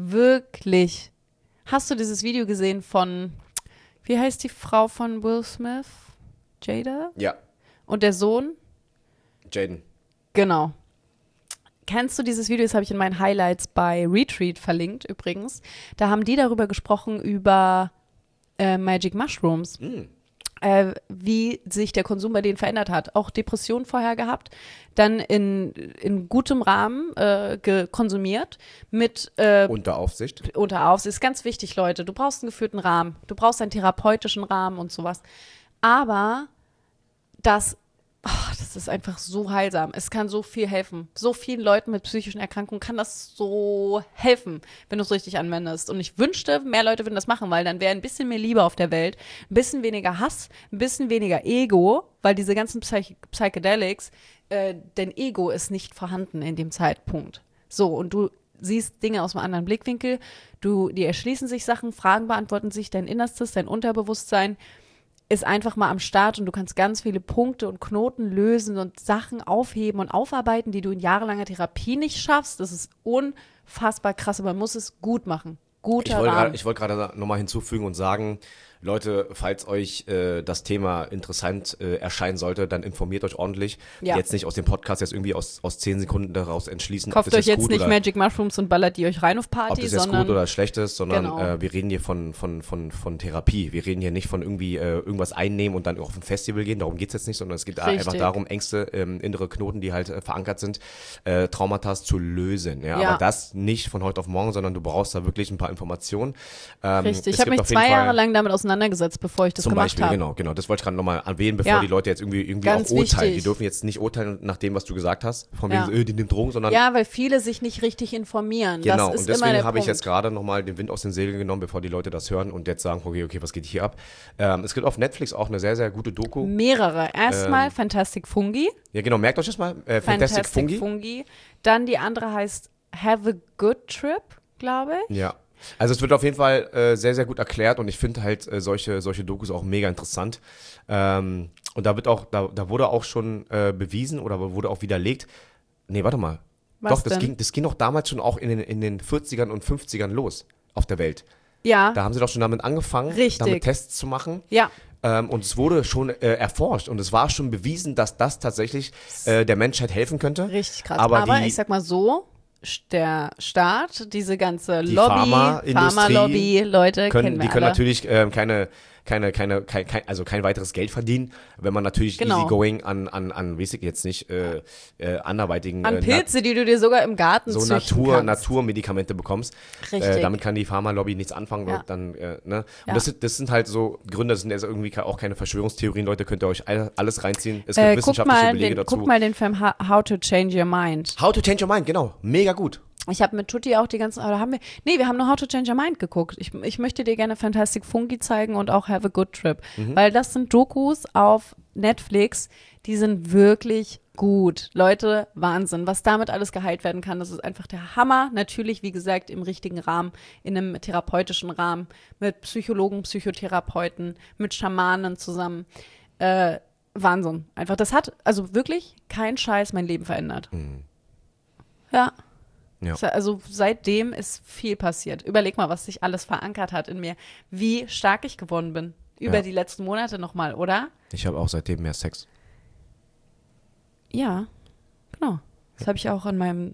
Wirklich. Hast du dieses Video gesehen von, wie heißt die Frau von Will Smith? Jada? Ja. Und der Sohn? Jaden. Genau. Kennst du dieses Video? Das habe ich in meinen Highlights bei Retreat verlinkt übrigens. Da haben die darüber gesprochen, über äh, Magic Mushrooms. Mm. Äh, wie sich der Konsum bei denen verändert hat. Auch Depressionen vorher gehabt, dann in, in gutem Rahmen äh, ge- konsumiert. Mit, äh, unter Aufsicht. Unter Aufsicht. Ist ganz wichtig, Leute. Du brauchst einen geführten Rahmen. Du brauchst einen therapeutischen Rahmen und sowas. Aber das Oh, das ist einfach so heilsam. Es kann so viel helfen. So vielen Leuten mit psychischen Erkrankungen kann das so helfen, wenn du es richtig anwendest. Und ich wünschte, mehr Leute würden das machen, weil dann wäre ein bisschen mehr Liebe auf der Welt, ein bisschen weniger Hass, ein bisschen weniger Ego, weil diese ganzen Psych- Psychedelics, äh, dein Ego ist nicht vorhanden in dem Zeitpunkt. So, und du siehst Dinge aus einem anderen Blickwinkel, du, dir erschließen sich Sachen, Fragen beantworten sich, dein Innerstes, dein Unterbewusstsein ist einfach mal am Start und du kannst ganz viele Punkte und Knoten lösen und Sachen aufheben und aufarbeiten, die du in jahrelanger Therapie nicht schaffst. Das ist unfassbar krass, aber man muss es gut machen. Guter Rahmen. Ich wollte gerade nochmal hinzufügen und sagen, Leute, falls euch äh, das Thema interessant äh, erscheinen sollte, dann informiert euch ordentlich. Ja. Jetzt nicht aus dem Podcast jetzt irgendwie aus, aus zehn Sekunden daraus entschließen. Kauft euch jetzt nicht Magic Mushrooms und ballert die euch rein auf Party, ob das jetzt sondern gut oder schlecht ist, sondern genau. äh, wir reden hier von, von, von, von Therapie. Wir reden hier nicht von irgendwie äh, irgendwas einnehmen und dann auf ein Festival gehen. Darum geht es jetzt nicht, sondern es geht Richtig. einfach darum, Ängste, ähm, innere Knoten, die halt äh, verankert sind, äh, Traumata zu lösen. Ja? Ja. Aber das nicht von heute auf morgen, sondern du brauchst da wirklich ein paar Informationen. Ähm, Richtig. Ich habe mich zwei Jahre lang damit auseinandergesetzt, bevor ich das Zum gemacht Beispiel, habe. genau, genau. Das wollte ich gerade nochmal erwähnen, bevor Ja. die Leute jetzt irgendwie, irgendwie Ganz auch urteilen. wichtig. Die dürfen jetzt nicht urteilen nach dem, was du gesagt hast, von wegen Ja. so, äh, die nimmt Drogen, sondern Ja, weil viele sich nicht richtig informieren. genau. Das ist Und immer der deswegen habe ich Punkt. jetzt gerade nochmal den Wind aus den Segeln genommen, bevor die Leute das hören und jetzt sagen, okay, okay, was geht hier ab? Ähm, es gibt auf Netflix auch eine sehr, sehr gute Doku. Mehrere. Erstmal Ähm, Fantastic Fungi. Ja, genau, merkt euch das mal. Äh, Fantastic, Fungi. Fungi. Dann die andere heißt Have a Good Trip, glaube ich. Ja. Also es wird auf jeden Fall äh, sehr, sehr gut erklärt und ich finde halt äh, solche, solche Dokus auch mega interessant. Ähm, und da wird auch, da, da wurde auch schon äh, bewiesen oder wurde auch widerlegt. Nee, warte mal. Was Doch, das denn? ging, das ging doch damals schon auch in den, in den vierzigern und fünfzigern los auf der Welt. Ja. Da haben sie doch schon damit angefangen, Richtig. damit Tests zu machen. Ja. Ähm, und es wurde schon äh, erforscht und es war schon bewiesen, dass das tatsächlich äh, der Menschheit helfen könnte. Richtig krass. Aber, Aber die, ich sag mal so, der Staat, diese ganze Die Lobby, Pharmaindustrie Pharma-Lobby, Leute, können, kennen wir die können alle. natürlich ähm, keine, keine, keine, kein, kein, also kein weiteres Geld verdienen, wenn man natürlich Genau. easygoing an, an, an, weiß ich jetzt nicht, äh, äh, anderweitigen An äh, Pilze, die du dir sogar im Garten so züchten Natur, kannst. Naturmedikamente bekommst. Richtig. Äh, damit kann die Pharma-Lobby nichts anfangen. Ja. Und dann, äh, ne? Und Ja. das, sind- das sind halt so Gründe, das sind jetzt irgendwie ke- auch keine Verschwörungstheorien, Leute, könnt ihr euch all- alles reinziehen. Es gibt Äh, guck, wissenschaftliche mal Belege den, dazu. guck mal den Film How How to Change Your Mind. How to Change Your Mind, genau. Mega gut. Ich habe mit Tutti auch die ganzen, oder haben wir, nee, wir haben nur How to Change Your Mind geguckt. Ich, ich möchte dir gerne Fantastic Fungi zeigen und auch Have a Good Trip, Mhm. weil das sind Dokus auf Netflix, die sind wirklich gut. Leute, Wahnsinn. Was damit alles geheilt werden kann, das ist einfach der Hammer. Natürlich, wie gesagt, im richtigen Rahmen, in einem therapeutischen Rahmen, mit Psychologen, Psychotherapeuten, mit Schamanen zusammen. Äh, Wahnsinn. Einfach, das hat, also wirklich, kein Scheiß, mein Leben verändert. Mhm. Ja. Ja. Also seitdem ist viel passiert. Überleg mal, was sich alles verankert hat in mir. Wie stark ich geworden bin. Über Ja. die letzten Monate nochmal, oder? Ich habe auch seitdem mehr Sex. Ja, genau. Das habe ich auch in meinem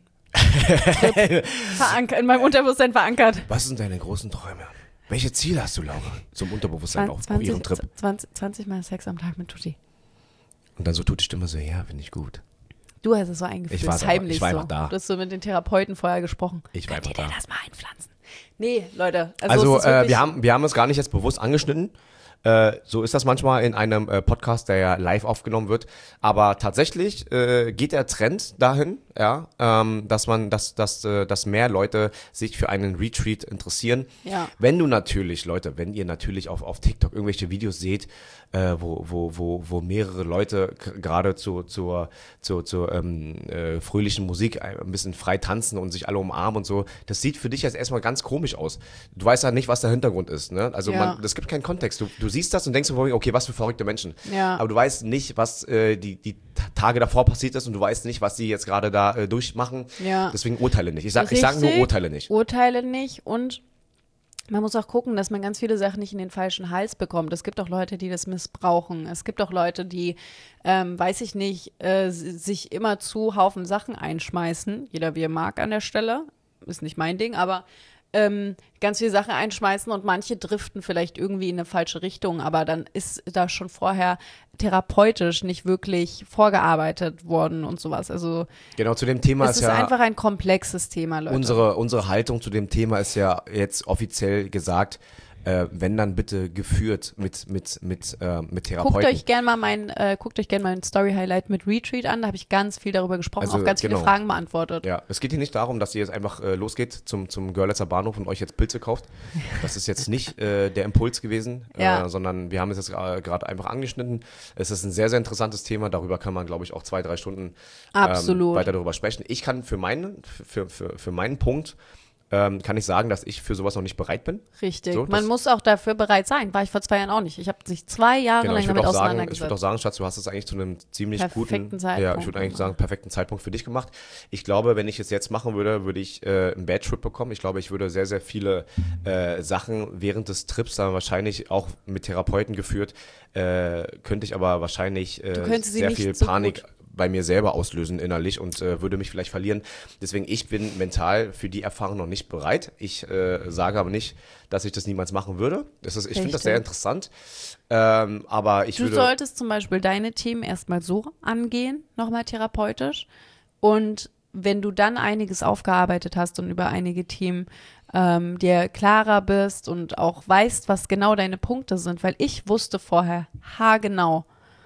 Trip verankert, in meinem Unterbewusstsein verankert. Was sind deine großen Träume? Welche Ziele hast du, Laura? Zum Unterbewusstsein auf, auf ihrem Trip. zwanzig, zwanzig Mal Sex am Tag mit Tutti. Und dann so tut die Stimme so, ja, finde ich gut. Du hast es so eingeführt, Ich war das aber- heimlich ich war so. einfach da. Du hast so mit den Therapeuten vorher gesprochen. Ich war Könnt ihr einfach denn da. das mal einpflanzen? Nee, Leute. Also, Also, es ist äh, wirklich- wir haben wir haben es gar nicht jetzt bewusst angeschnitten. Äh, so ist das manchmal in einem äh, Podcast, der ja live aufgenommen wird. Aber tatsächlich äh, geht der Trend dahin, ja, ähm, dass man, dass, dass, äh, dass mehr Leute sich für einen Retreat interessieren. Ja. Wenn du natürlich, Leute, wenn ihr natürlich auf, auf TikTok irgendwelche Videos seht, äh, wo, wo, wo, wo mehrere Leute k- gerade zu, zur, zur, zur ähm, äh, fröhlichen Musik ein bisschen frei tanzen und sich alle umarmen und so, das sieht für dich jetzt erstmal ganz komisch aus. Du weißt ja nicht, was der Hintergrund ist. Ne? Also Ja. man, das gibt keinen Kontext. Du, du siehst das und denkst, okay, was für verrückte Menschen. Ja. Aber du weißt nicht, was äh, die, die Tage davor passiert ist und du weißt nicht, was sie jetzt gerade da äh, durchmachen. Ja. Deswegen urteile nicht. Ich sage ich sag nur Richtig. urteile nicht. Urteile nicht und man muss auch gucken, dass man ganz viele Sachen nicht in den falschen Hals bekommt. Es gibt auch Leute, die das missbrauchen. Es gibt auch Leute, die, ähm, weiß ich nicht, äh, s- sich immer zu Haufen Sachen einschmeißen. Jeder wie er mag an der Stelle. Ist nicht mein Ding, aber ähm, ganz viele Sachen einschmeißen und manche driften vielleicht irgendwie in eine falsche Richtung, aber dann ist da schon vorher therapeutisch nicht wirklich vorgearbeitet worden und sowas. Also Genau, zu dem Thema es ist ist ja einfach ein komplexes Thema, Leute. unsere, unsere Haltung zu dem Thema ist ja jetzt offiziell gesagt, äh, wenn dann bitte geführt mit, mit, mit, äh, mit Therapeuten. Guckt euch gerne mal mein, äh, guckt euch gerne mein Story-Highlight mit Retreat an. Da habe ich ganz viel darüber gesprochen, Also, auch ganz genau. viele Fragen beantwortet. Ja, es geht hier nicht darum, dass ihr jetzt einfach äh, losgeht zum, zum Görlitzer Bahnhof und euch jetzt Pilze kauft. Das ist jetzt nicht äh, der Impuls gewesen, Ja. äh, sondern wir haben es jetzt äh, gerade einfach angeschnitten. Es ist ein sehr, sehr interessantes Thema. Darüber kann man, glaube ich, auch zwei, drei Stunden Absolut. ähm, weiter darüber sprechen. Ich kann für meinen, für, für, für meinen Punkt, ähm, kann ich sagen, dass ich für sowas noch nicht bereit bin. Richtig. So, das- Man muss auch dafür bereit sein. War ich vor zwei Jahren auch nicht. Ich habe sich zwei Jahre Genau, lang ich würde damit auch sagen, ich auseinandergesetzt. würde auch sagen, Schatz, du hast es eigentlich zu einem ziemlich Perfekten guten, Zeitpunkt ja, ich würde eigentlich gemacht. sagen, perfekten Zeitpunkt für dich gemacht. Ich glaube, wenn ich es jetzt machen würde, würde ich äh, einen Bad Trip bekommen. Ich glaube, ich würde sehr, sehr viele äh, Sachen während des Trips dann wahrscheinlich auch mit Therapeuten geführt, äh, könnte ich aber wahrscheinlich äh, könntest sie sehr nicht viel so Panik gut. bei mir selber auslösen innerlich und äh, würde mich vielleicht verlieren. Deswegen, ich bin mental für die Erfahrung noch nicht bereit. Ich äh, sage aber nicht, dass ich das niemals machen würde. Das ist, ich finde das sehr Richtig. interessant. Ähm, aber ich Du würde... solltest zum Beispiel deine Themen erstmal so angehen, nochmal therapeutisch. Und wenn du dann einiges aufgearbeitet hast und über einige Themen ähm, dir klarer bist und auch weißt, was genau deine Punkte sind, weil ich wusste vorher haargenau,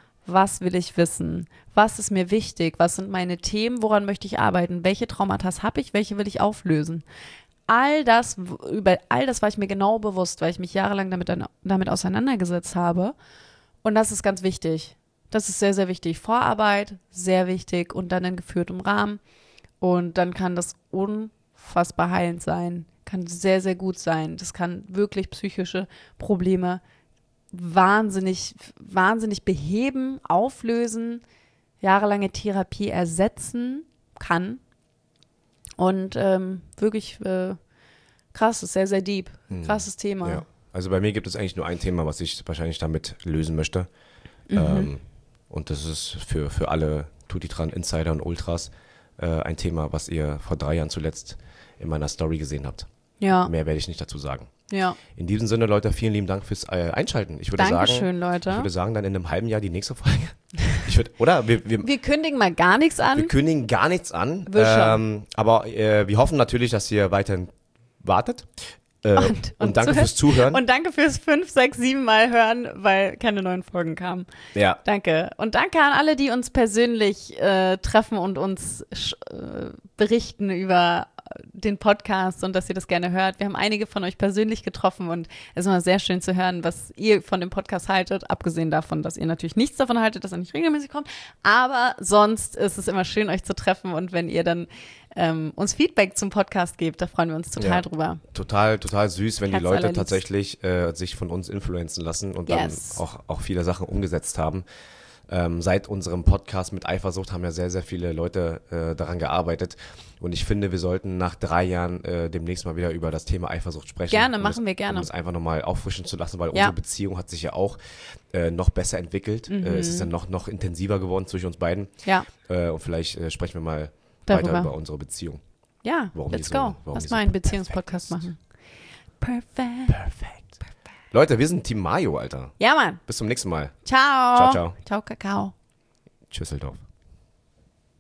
was will ich wissen, was ist mir wichtig, was sind meine Themen, woran möchte ich arbeiten, welche Traumata habe ich, welche will ich auflösen. All das, über all das war ich mir genau bewusst, weil ich mich jahrelang damit, damit auseinandergesetzt habe. Und das ist ganz wichtig. Das ist sehr, sehr wichtig. Vorarbeit, sehr wichtig und dann in geführtem Rahmen. Und dann kann das unfassbar heilend sein, kann sehr, sehr gut sein. Das kann wirklich psychische Probleme wahnsinnig, wahnsinnig beheben, auflösen, jahrelange Therapie ersetzen kann. Und ähm, wirklich äh, krass, ist sehr, sehr deep. Krasses Thema. Ja, also bei mir gibt es eigentlich nur ein Thema, was ich wahrscheinlich damit lösen möchte. Mhm. Ähm, und das ist für, für alle Tutitran Insider und Ultras äh, ein Thema, was ihr vor drei Jahren zuletzt in meiner Story gesehen habt. Ja, Mehr werde ich nicht dazu sagen. ja. In diesem Sinne, Leute, vielen lieben Dank fürs äh, Einschalten. Ich würde Dankeschön, sagen, Leute. Ich würde sagen, dann in einem halben Jahr die nächste Folge. Ich würde, oder? Wir, wir, Wir kündigen mal gar nichts an. wir kündigen gar nichts an. Wir schon. Ähm, aber äh, wir hoffen natürlich, dass ihr weiterhin wartet. Äh, und, Und- und danke zuhört. fürs Zuhören. Und danke fürs fünf, sechs, sieben Mal hören, weil keine neuen Folgen kamen. ja. Danke. Und danke an alle, die uns persönlich äh, treffen und uns sch- äh, berichten über den Podcast und dass ihr das gerne hört. Wir haben einige von euch persönlich getroffen und es ist immer sehr schön zu hören, was ihr von dem Podcast haltet, abgesehen davon, dass ihr natürlich nichts davon haltet, dass er nicht regelmäßig kommt, aber sonst ist es immer schön, euch zu treffen und wenn ihr dann ähm, uns Feedback zum Podcast gebt, da freuen wir uns total Ja. drüber. Total, total süß, wenn Herz die Leute allerliebst. tatsächlich äh, sich von uns influenzen lassen und Yes. dann auch, auch viele Sachen umgesetzt haben. Ähm, seit unserem Podcast mit Eifersucht haben ja sehr, sehr viele Leute äh, daran gearbeitet. Und ich finde, wir sollten nach drei Jahren äh, demnächst mal wieder über das Thema Eifersucht sprechen. Gerne, um machen es, wir gerne. Um es einfach nochmal auffrischen zu lassen, weil Ja. unsere Beziehung hat sich ja auch äh, noch besser entwickelt. Mhm. Äh, es ist ja noch, noch intensiver geworden zwischen uns beiden. Ja, Äh, und vielleicht äh, sprechen wir mal Darüber. weiter über unsere Beziehung. ja, Warum let's die so- go. warum Lass die mal so einen Beziehungspodcast perfekt ist. machen. Perfekt. Perfekt. Leute, wir sind Team Mayo, Alter. Ja, Mann. Bis zum nächsten Mal. Ciao. Ciao, ciao. Ciao, Kakao. Tschüsseldorf.